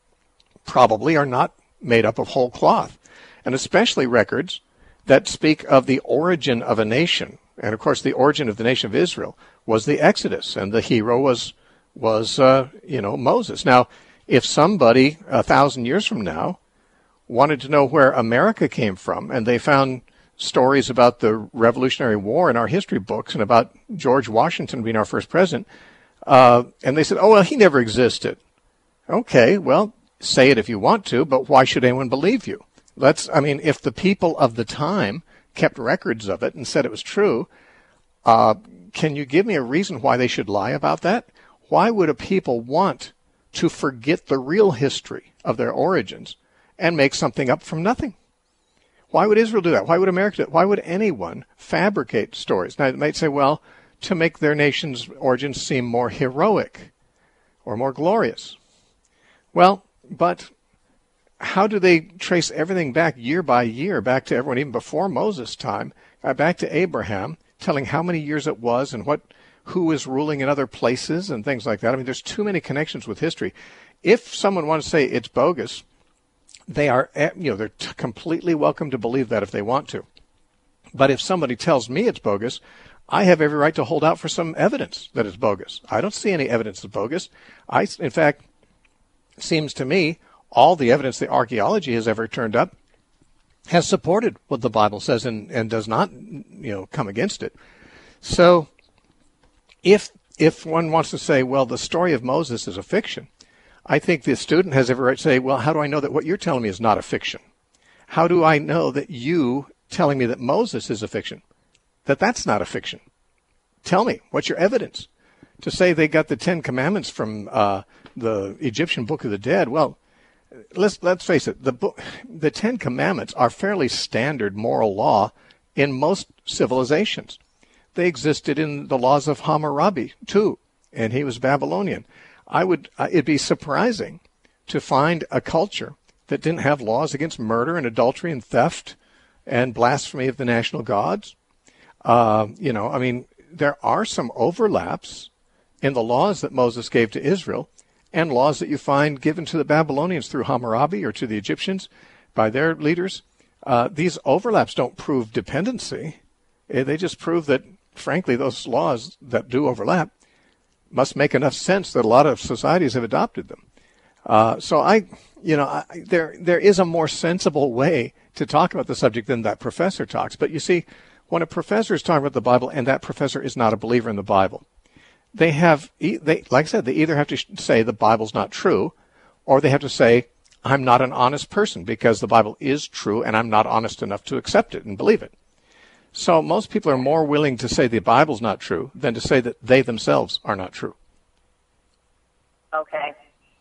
[SPEAKER 1] probably are not made up of whole cloth, and especially records that speak of the origin of a nation. And of course, the origin of the nation of Israel was the Exodus, and the hero was was uh, you know Moses. Now, if somebody a thousand years from now wanted to know where America came from, and they found stories about the Revolutionary War in our history books and about George Washington being our first president. Uh, and they said, oh, well, he never existed. Okay, well, say it if you want to, but why should anyone believe you? Let's, I mean, if the people of the time kept records of it and said it was true, uh, can you give me a reason why they should lie about that? Why would a people want to forget the real history of their origins and make something up from nothing? Why would Israel do that? Why would America do that? Why would anyone fabricate stories? Now, they might say, well, to make their nation's origins seem more heroic or more glorious. Well, but how do they trace everything back year by year, back to everyone even before Moses' time, uh, back to Abraham, telling how many years it was and what who was ruling in other places and things like that? I mean, there's too many connections with history. If someone wants to say it's bogus, they are, you know, they're t- completely welcome to believe that if they want to. But if somebody tells me it's bogus, I have every right to hold out for some evidence that it's bogus. I don't see any evidence of bogus. I, in fact, it seems to me all the evidence the archaeology has ever turned up has supported what the Bible says and, and does not, you know, come against it. So if if one wants to say, well, the story of Moses is a fiction, I think the student has every right to say, well, how do I know that what you're telling me is not a fiction? How do I know that you telling me that Moses is a fiction, that that's not a fiction? Tell me, what's your evidence? To say they got the Ten Commandments from uh, the Egyptian Book of the Dead, well, let's let's face it, the book, the Ten Commandments are fairly standard moral law in most civilizations. They existed in the laws of Hammurabi, too, and he was Babylonian. I would, uh, it'd be surprising to find a culture that didn't have laws against murder and adultery and theft and blasphemy of the national gods. Uh, you know, I mean, there are some overlaps in the laws that Moses gave to Israel and laws that you find given to the Babylonians through Hammurabi or to the Egyptians by their leaders. Uh, these overlaps don't prove dependency. They just prove that, frankly, those laws that do overlap must make enough sense that a lot of societies have adopted them. Uh, so I, you know, I, there there is a more sensible way to talk about the subject than that professor talks. But you see, when a professor is talking about the Bible and that professor is not a believer in the Bible, they have, they like I said, they either have to say the Bible's not true, or they have to say, I'm not an honest person because the Bible is true and I'm not honest enough to accept it and believe it. So most people are more willing to say the Bible's not true than to say that they themselves are not true.
[SPEAKER 5] Okay.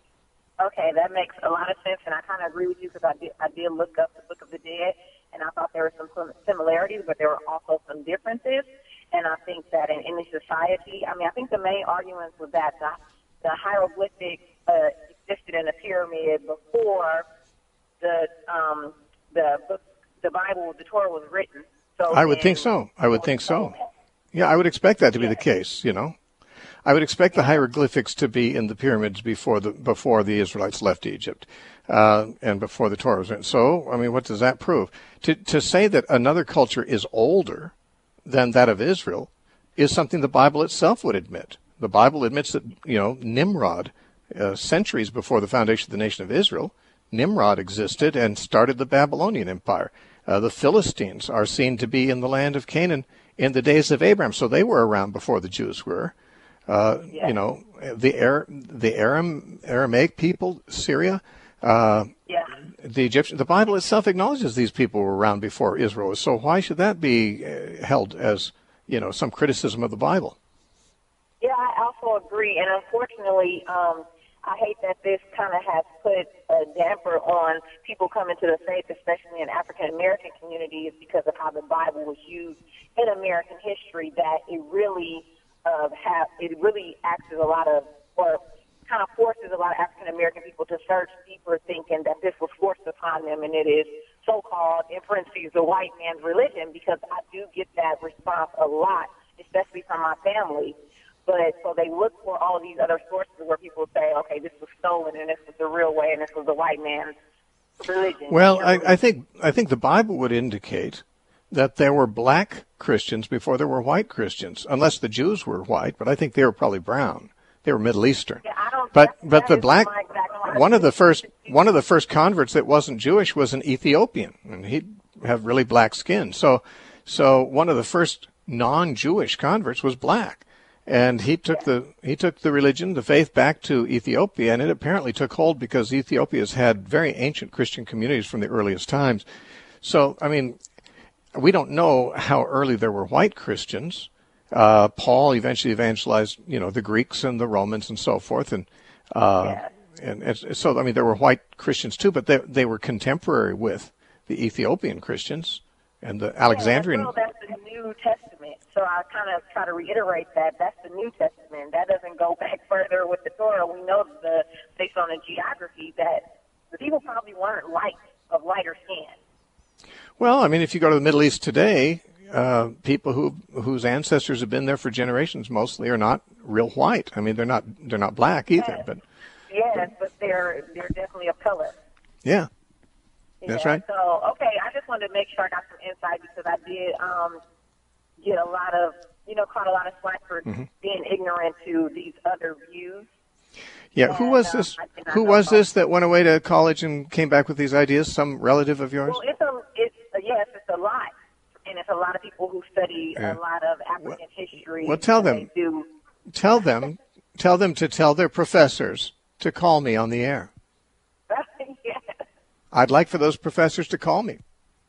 [SPEAKER 5] Okay, that makes a lot of sense, and I kind of agree with you because I did, I did look up the Book of the Dead, and I thought there were some similarities, but there were also some differences. And I think that in any society, I mean, I think the main arguments was that the, the hieroglyphics uh, existed in a pyramid before the um, the book, the Bible, the Torah was written. So
[SPEAKER 1] I would think so. I would think so. Yeah, I would expect that to be the case, you know. I would expect the hieroglyphics to be in the pyramids before the before the Israelites left Egypt, uh, and before the Torah was written. So, I mean, what does that prove? To to say that another culture is older than that of Israel is something the Bible itself would admit. The Bible admits that, you know, Nimrod, uh, centuries before the foundation of the nation of Israel, Nimrod existed and started the Babylonian Empire. Uh, the Philistines are seen to be in the land of Canaan in the days of Abraham, so they were around before the Jews were. Uh, yeah. You know, the Ar- the Aram- Aramaic people, Syria, uh,
[SPEAKER 5] yeah.
[SPEAKER 1] the Egyptian. The Bible itself acknowledges these people were around before Israel. So why should that be uh, held as, you know, some criticism of the Bible?
[SPEAKER 5] Yeah, I also agree, and unfortunately, um, I hate that this kind of has put a damper on people coming to the faith, especially in African American communities, because of how the Bible was used in American history. That it really Uh, have it really acts as a lot of, or kind of forces a lot of African American people to search deeper, thinking that this was forced upon them, and it is so-called, in parentheses, the white man's religion. Because I do get that response a lot, especially from my family. But so they look for all these other sources where people say, okay, this was stolen, and this was the real way, and this was the white man's religion.
[SPEAKER 1] Well, I, I think I think the Bible would indicate that there were black Christians before there were white Christians, unless the Jews were white, but I think they were probably brown. They were Middle Eastern.
[SPEAKER 5] Yeah, I don't,
[SPEAKER 1] but
[SPEAKER 5] that,
[SPEAKER 1] but
[SPEAKER 5] that
[SPEAKER 1] the black one of the first one of the first converts that wasn't Jewish was an Ethiopian, and he have really black skin. So, so one of the first non-Jewish converts was black, and he took the he took the religion, the faith, back to Ethiopia, and it apparently took hold because Ethiopia's had very ancient Christian communities from the earliest times. So, I mean, we don't know how early there were white Christians. Uh, Paul eventually evangelized, you know, the Greeks and the Romans and so forth, and uh,
[SPEAKER 5] Yeah.
[SPEAKER 1] and, and so I mean there were white Christians too, but they they were contemporary with the Ethiopian Christians and the Alexandrian.
[SPEAKER 5] Yeah, well, that's the New Testament. So I kind of try to reiterate that that's the New Testament. That doesn't go back further with the Torah. We know the based on the geography that the people probably weren't light of lighter skin.
[SPEAKER 1] Well, I mean, if you go to the Middle East today, uh, people who whose ancestors have been there for generations mostly are not real white. I mean, they're not they're not black either.
[SPEAKER 5] Yes.
[SPEAKER 1] But
[SPEAKER 5] Yes, but they're they're definitely of color.
[SPEAKER 1] yeah, that's
[SPEAKER 5] Yeah,
[SPEAKER 1] right.
[SPEAKER 5] So, okay, I just wanted to make sure I got some insight because I did um, get a lot of, you know, caught a lot of slack for
[SPEAKER 1] Mm-hmm.
[SPEAKER 5] being ignorant to these other views.
[SPEAKER 1] Yeah, who
[SPEAKER 5] And,
[SPEAKER 1] was
[SPEAKER 5] um,
[SPEAKER 1] this?
[SPEAKER 5] I did not
[SPEAKER 1] Who
[SPEAKER 5] know
[SPEAKER 1] was
[SPEAKER 5] about-
[SPEAKER 1] this that went away to college and came back with these ideas? Some relative of yours?
[SPEAKER 5] Well, it's a, it's a, yes, it's a lot, and it's a lot of people who study
[SPEAKER 1] Yeah.
[SPEAKER 5] a lot of African history.
[SPEAKER 1] well, tell
[SPEAKER 5] and
[SPEAKER 1] them.
[SPEAKER 5] They do.
[SPEAKER 1] Tell them, tell them to tell their professors to call me on the air.
[SPEAKER 5] yes,
[SPEAKER 1] I'd like for those professors to call me.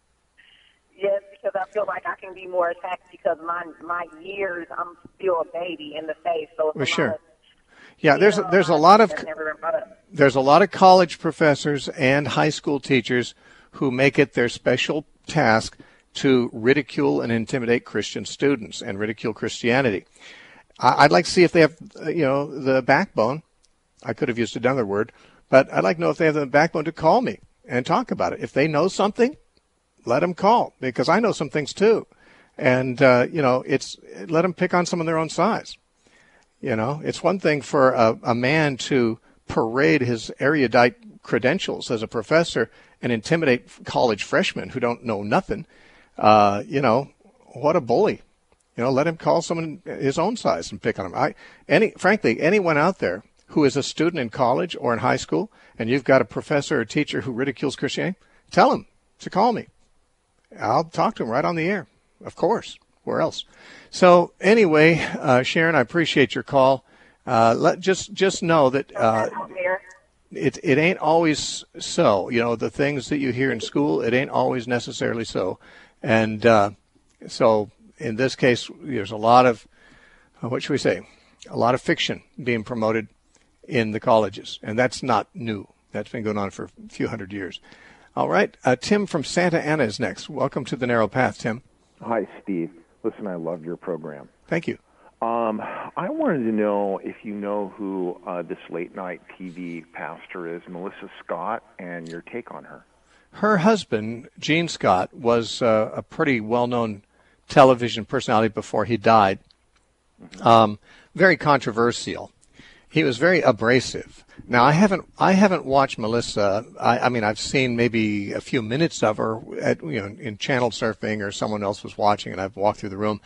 [SPEAKER 5] yes, because I feel like I can be more attacked because my my years, I'm still a baby in the faith. So it's
[SPEAKER 1] Well,
[SPEAKER 5] a
[SPEAKER 1] sure.
[SPEAKER 5] lot of,
[SPEAKER 1] Yeah, there's
[SPEAKER 5] you
[SPEAKER 1] a,
[SPEAKER 5] know,
[SPEAKER 1] there's a lot of
[SPEAKER 5] that's never been brought up.
[SPEAKER 1] there's a lot of college professors and high school teachers who make it their special task to ridicule and intimidate Christian students and ridicule Christianity. I- I'd like to see if they have, uh, you know, the backbone. I could have used another word, but I'd like to know if they have the backbone to call me and talk about it. If they know something, let them call, because I know some things too. And, uh, you know, it's let them pick on some of their own size. You know, it's one thing for a, a man to parade his erudite credentials as a professor and intimidate college freshmen who don't know nothing. Uh, you know, what a bully. You know, let him call someone his own size and pick on him. I, any, frankly, anyone out there who is a student in college or in high school, and you've got a professor or teacher who ridicules Christianity, tell him to call me. I'll talk to him right on the air. Of course. Where else? So anyway, uh, Sharon, I appreciate your call. Uh, let just just know that uh,
[SPEAKER 5] There.
[SPEAKER 1] it it ain't always so. You know, the things that you hear in school, it ain't always necessarily so. And uh, so in this case, there's a lot of uh, what should we say? A lot of fiction being promoted in the colleges, and that's not new. That's been going on for a few hundred years. All right, uh, Tim from Santa Ana is next. Welcome to the Narrow Path, Tim.
[SPEAKER 6] Hi, Steve. Listen, I love your program.
[SPEAKER 1] Thank you.
[SPEAKER 6] Um, I wanted to know if you know who uh, this late-night T V pastor is, Melissa Scott, and your take on her.
[SPEAKER 1] Her husband, Gene Scott, was uh, a pretty well-known television personality before he died. Um, very controversial. He was very abrasive. Now, I haven't I haven't watched Melissa. I, I mean, I've seen maybe a few minutes of her at, you know, in channel surfing, or someone else was watching, and I've walked through the room.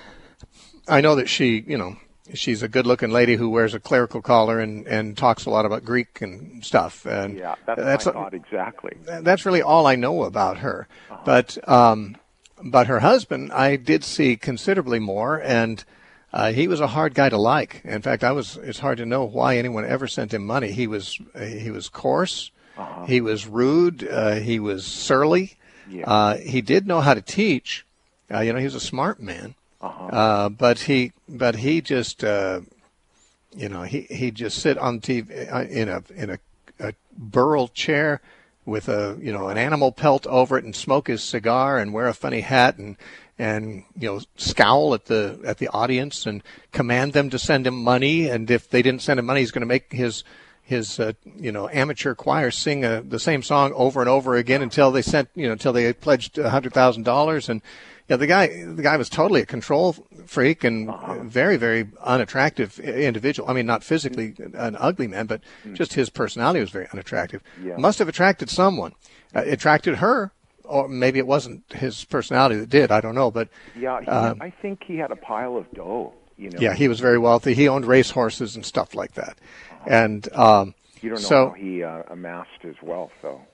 [SPEAKER 1] I know that she, you know, she's a good-looking lady who wears a clerical collar and, and talks a lot about Greek and stuff. And
[SPEAKER 6] Yeah, that's,
[SPEAKER 1] that's
[SPEAKER 6] my thought exactly.
[SPEAKER 1] that's really all I know about her. Uh-huh. But um, but her husband, I did see considerably more, and uh, he was a hard guy to like. In fact, I was. It's hard to know why anyone ever sent him money. He was he was coarse,
[SPEAKER 6] Uh-huh.
[SPEAKER 1] he was rude, uh, he was surly.
[SPEAKER 6] Yeah.
[SPEAKER 1] Uh, he did know how to teach. Uh, you know, he was a smart man.
[SPEAKER 6] Uh-huh.
[SPEAKER 1] Uh, but he but he just uh, you know he he just sit on T V in a in a, a burl chair with a you know an animal pelt over it and smoke his cigar and wear a funny hat and and you know scowl at the at the audience and command them to send him money, and if they didn't send him money, he's going to make his his uh, you know amateur choir sing a, the same song over and over again until they sent you know until they pledged a hundred thousand dollars. And yeah, the guy the guy was totally a control freak and
[SPEAKER 6] Uh-huh.
[SPEAKER 1] very very unattractive individual. I mean, not physically an ugly man, but just his personality was very unattractive.
[SPEAKER 6] Yeah.
[SPEAKER 1] Must have attracted someone. Uh, attracted her, or maybe it wasn't his personality that did. I don't know, but
[SPEAKER 6] Yeah, he,
[SPEAKER 1] Um,
[SPEAKER 6] I think he had a pile of dough. You know.
[SPEAKER 1] yeah, he was very wealthy. He owned race horses and stuff like that. And um,
[SPEAKER 6] You don't know
[SPEAKER 1] so
[SPEAKER 6] how he uh, amassed his wealth, though.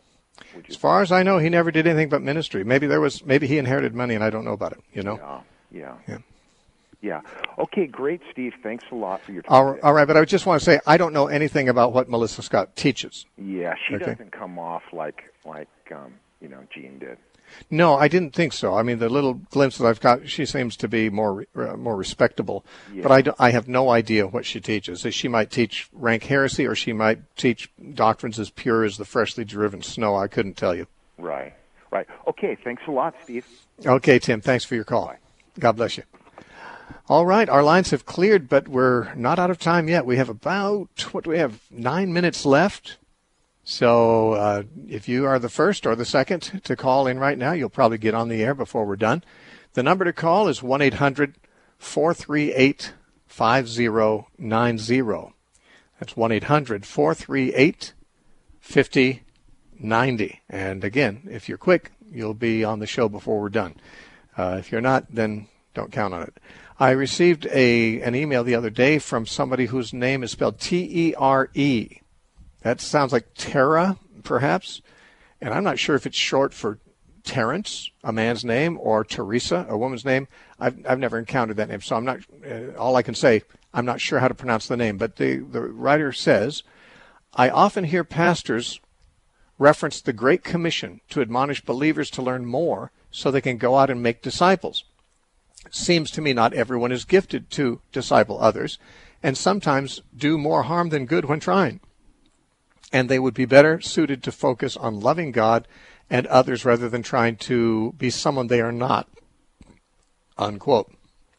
[SPEAKER 1] As far as I know, he never did anything but ministry. Maybe there was, maybe he inherited money and I don't know about it, you know?
[SPEAKER 6] Yeah, yeah.
[SPEAKER 1] Yeah.
[SPEAKER 6] Yeah. Okay, great, Steve. Thanks a lot for your time.
[SPEAKER 1] All, all right, but I just want to say I don't know anything about what Melissa Scott teaches.
[SPEAKER 6] Yeah, she
[SPEAKER 1] Okay.
[SPEAKER 6] doesn't come off like, like um, you know, Jean did.
[SPEAKER 1] No, I didn't think so. I mean, the little glimpses I've got, she seems to be more uh, more respectable.
[SPEAKER 6] Yeah.
[SPEAKER 1] But I, do, I have no idea what she teaches. She might teach rank heresy, or she might teach doctrines as pure as the freshly driven snow. I couldn't tell you.
[SPEAKER 6] Right, right. Okay, thanks a lot, Steve.
[SPEAKER 1] Okay, Tim, thanks for your call.
[SPEAKER 6] Bye.
[SPEAKER 1] God bless you. All right, our lines have cleared, but we're not out of time yet. We have about, what do we have, nine minutes left. So uh, if you are the first or the second to call in right now, you'll probably get on the air before we're done. The number to call is one eight hundred four three eight five zero nine zero. That's one eight hundred four three eight five zero nine zero. And again, if you're quick, you'll be on the show before we're done. Uh, if you're not, then don't count on it. I received a an email the other day from somebody whose name is spelled T E R E. That sounds like Tara, perhaps. And I'm not sure if it's short for Terrence, a man's name, or Teresa, a woman's name. I've I've never encountered that name, so I'm not. Uh, all I can say, I'm not sure how to pronounce the name. But the the writer says, I often hear pastors reference the Great Commission to admonish believers to learn more so they can go out and make disciples. It seems to me not everyone is gifted to disciple others, and sometimes do more harm than good when trying. And they would be better suited to focus on loving God and others rather than trying to be someone they are not, unquote.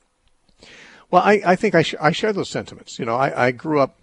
[SPEAKER 1] Well, I, I think I, sh- I share those sentiments. You know, I, I grew up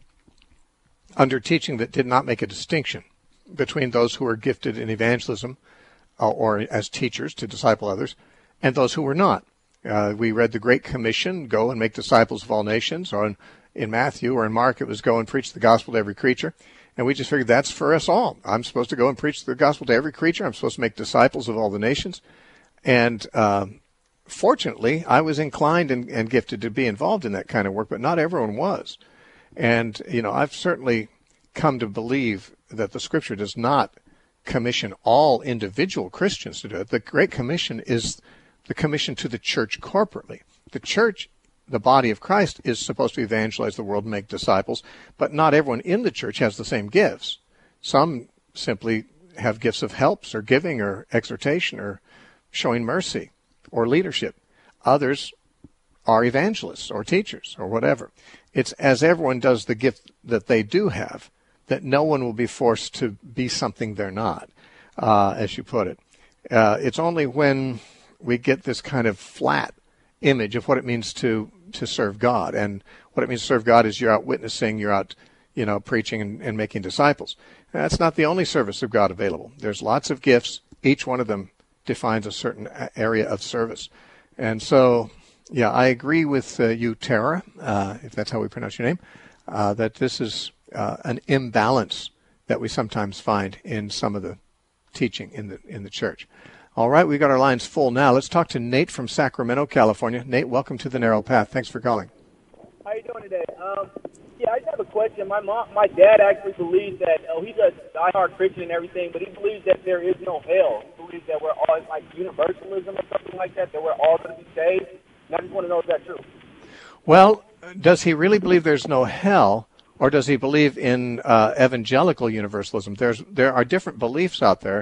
[SPEAKER 1] under teaching that did not make a distinction between those who were gifted in evangelism uh, or as teachers to disciple others and those who were not. Uh, we read the Great Commission, go and make disciples of all nations, or in, in Matthew or in Mark it was go and preach the gospel to every creature. And we just figured that's for us all. I'm supposed to go and preach the gospel to every creature. I'm supposed to make disciples of all the nations. And um, fortunately, I was inclined and, and gifted to be involved in that kind of work, but not everyone was. And, you know, I've certainly come to believe that the Scripture does not commission all individual Christians to do it. The Great Commission is the commission to the church corporately. The church, the body of Christ, is supposed to evangelize the world and make disciples, but not everyone in the church has the same gifts. Some simply have gifts of helps or giving or exhortation or showing mercy or leadership. Others are evangelists or teachers or whatever. It's as everyone does the gift that they do have, that no one will be forced to be something they're not, uh, as you put it. Uh, it's only when we get this kind of flat image of what it means to to serve God. And what it means to serve God is you're out witnessing, you're out, you know, preaching and, and making disciples. And that's not the only service of God available. There's lots of gifts. Each one of them defines a certain area of service. And so, yeah, I agree with uh, you, Tara, uh, if that's how we pronounce your name, uh, that this is uh, an imbalance that we sometimes find in some of the teaching in the in the church. All right, we've got our lines full now. Let's talk to Nate from Sacramento, California. Nate, welcome to The Narrow Path. Thanks for calling.
[SPEAKER 7] How you doing today? Um, yeah, I just have a question. My mom, my dad actually believes that, oh, he's a diehard Christian and everything, but he believes that there is no hell. He believes that we're all, like universalism or something like that, that we're all going to be saved. And I just want to know if that's true.
[SPEAKER 1] Well, does he really believe there's no hell, or does he believe in uh, evangelical universalism? There's There are different beliefs out there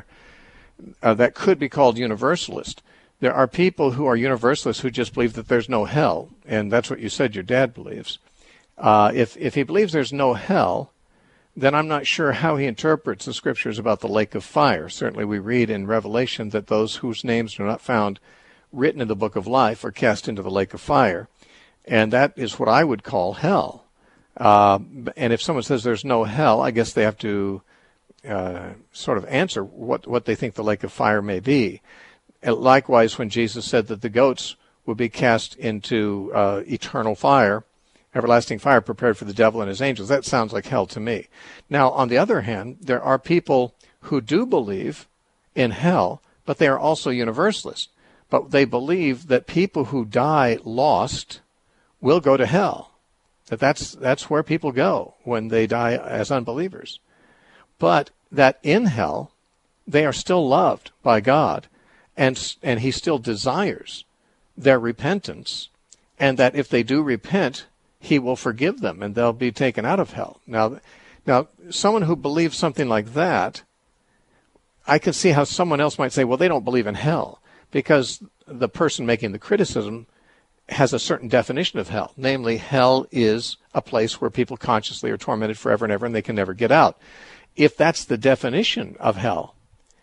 [SPEAKER 1] Uh, that could be called universalist. There are people who are universalists who just believe that there's no hell, and that's what you said your dad believes. Uh, if if he believes there's no hell, then I'm not sure how he interprets the scriptures about the lake of fire. Certainly we read in Revelation that those whose names are not found written in the book of life are cast into the lake of fire, and that is what I would call hell. Uh, and if someone says there's no hell, I guess they have to Uh, sort of answer what, what they think the lake of fire may be. And likewise, when Jesus said that the goats would be cast into uh, eternal fire, everlasting fire prepared for the devil and his angels, that sounds like hell to me. Now, on the other hand, there are people who do believe in hell, but they are also universalists. But they believe that people who die lost will go to hell. That that's, that's where people go when they die as unbelievers. But that in hell they are still loved by God, and and he still desires their repentance, and that if they do repent, he will forgive them and they'll be taken out of hell. Now, now someone who believes something like that, I can see how someone else might say, well, they don't believe in hell, because the person making the criticism has a certain definition of hell. Namely, hell is a place where people consciously are tormented forever and ever and they can never get out. If that's the definition of hell,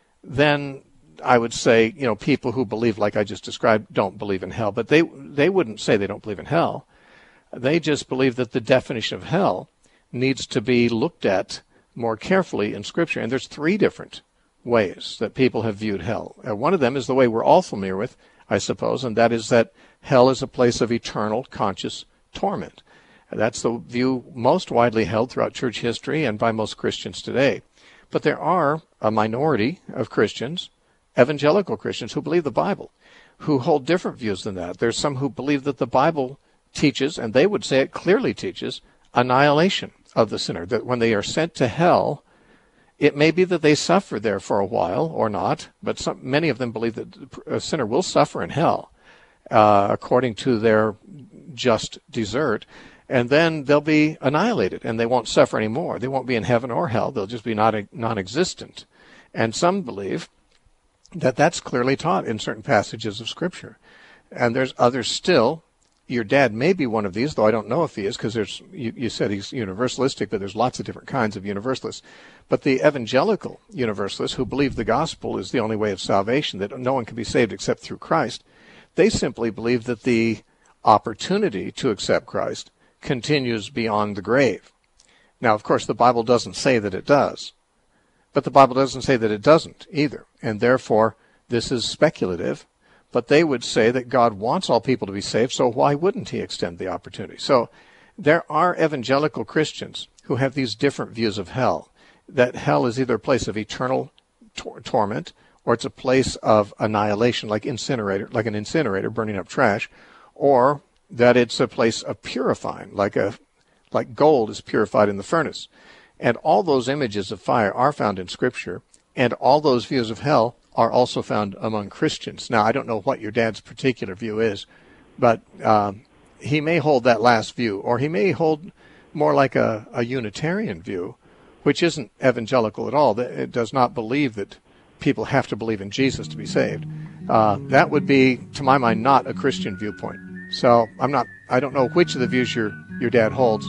[SPEAKER 1] then I would say, you know, people who believe like I just described don't believe in hell. But they they wouldn't say they don't believe in hell. They just believe that the definition of hell needs to be looked at more carefully in Scripture. And there's three different ways that people have viewed hell. Uh, one of them is the way we're all familiar with, I suppose, and that is that hell is a place of eternal conscious torment. That's the view most widely held throughout church history and by most Christians today. But there are a minority of Christians, evangelical Christians, who believe the Bible, who hold different views than that. There's some who believe that the Bible teaches, and they would say it clearly teaches, annihilation of the sinner, that when they are sent to hell, it may be that they suffer there for a while or not, but some, many of them believe that a sinner will suffer in hell uh, according to their just desert, and then they'll be annihilated and they won't suffer anymore. They won't be in heaven or hell. They'll just be non- non-existent. And some believe that that's clearly taught in certain passages of Scripture. And there's others still. Your dad may be one of these, though I don't know if he is, because there's you, you said he's universalistic, but there's lots of different kinds of universalists. But the evangelical universalists, who believe the gospel is the only way of salvation, that no one can be saved except through Christ, they simply believe that the opportunity to accept Christ continues beyond the grave. Now, of course, the Bible doesn't say that it does, but the Bible doesn't say that it doesn't either, and therefore this is speculative. But they would say that God wants all people to be saved, so why wouldn't he extend the opportunity? So there are evangelical Christians who have these different views of hell, that hell is either a place of eternal tor- torment or it's a place of annihilation, like incinerator, like an incinerator burning up trash, or that it's a place of purifying, like a like gold is purified in the furnace. And all those images of fire are found in Scripture, and all those views of hell are also found among Christians. Now, I don't know what your dad's particular view is, but uh, he may hold that last view, or he may hold more like a, a Unitarian view, which isn't evangelical at all. It does not believe that people have to believe in Jesus to be saved. Uh, that would be, to my mind, not a Christian viewpoint. So I'm not. I don't know which of the views your your dad holds,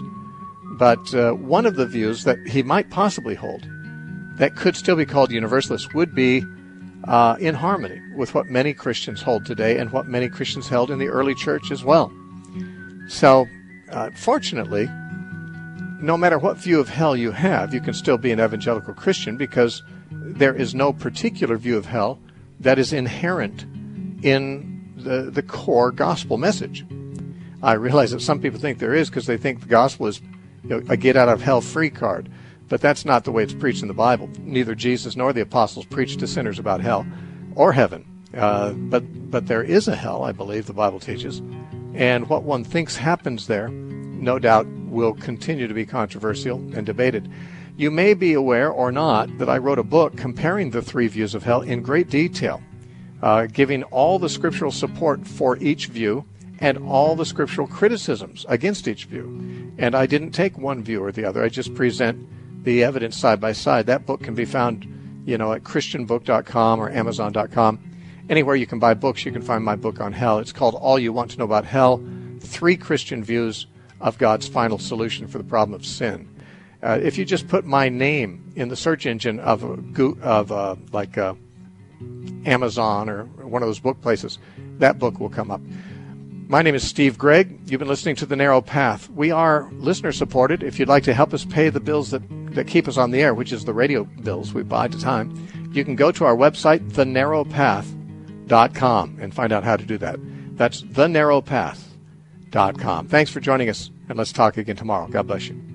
[SPEAKER 1] but uh, one of the views that he might possibly hold that could still be called universalist would be Uh, in harmony with what many Christians hold today and what many Christians held in the early church as well. So, uh, fortunately, no matter what view of hell you have, you can still be an evangelical Christian, because there is no particular view of hell that is inherent in the, the core gospel message. I realize that some people think there is, because they think the gospel is, you know, a get-out-of-hell-free card. But that's not the way it's preached in the Bible. Neither Jesus nor the apostles preached to sinners about hell or heaven. Uh, but but there is a hell, I believe, the Bible teaches. And what one thinks happens there, no doubt, will continue to be controversial and debated. You may be aware or not that I wrote a book comparing the three views of hell in great detail, uh, giving all the scriptural support for each view and all the scriptural criticisms against each view. And I didn't take one view or the other. I just present the evidence side by side. That book can be found, you know, at christian book dot com or amazon dot com. Anywhere you can buy books, you can find my book on hell. It's called All You Want to Know About Hell, Three Christian Views of God's Final Solution for the Problem of Sin. Uh, if you just put my name in the search engine of, a, of a, like a Amazon or one of those book places, that book will come up. My name is Steve Gregg. You've been listening to The Narrow Path. We are listener-supported. If you'd like to help us pay the bills that, that keep us on the air, which is the radio bills we buy at the time, you can go to our website, the narrow path dot com, and find out how to do that. That's the narrow path dot com. Thanks for joining us, and let's talk again tomorrow. God bless you.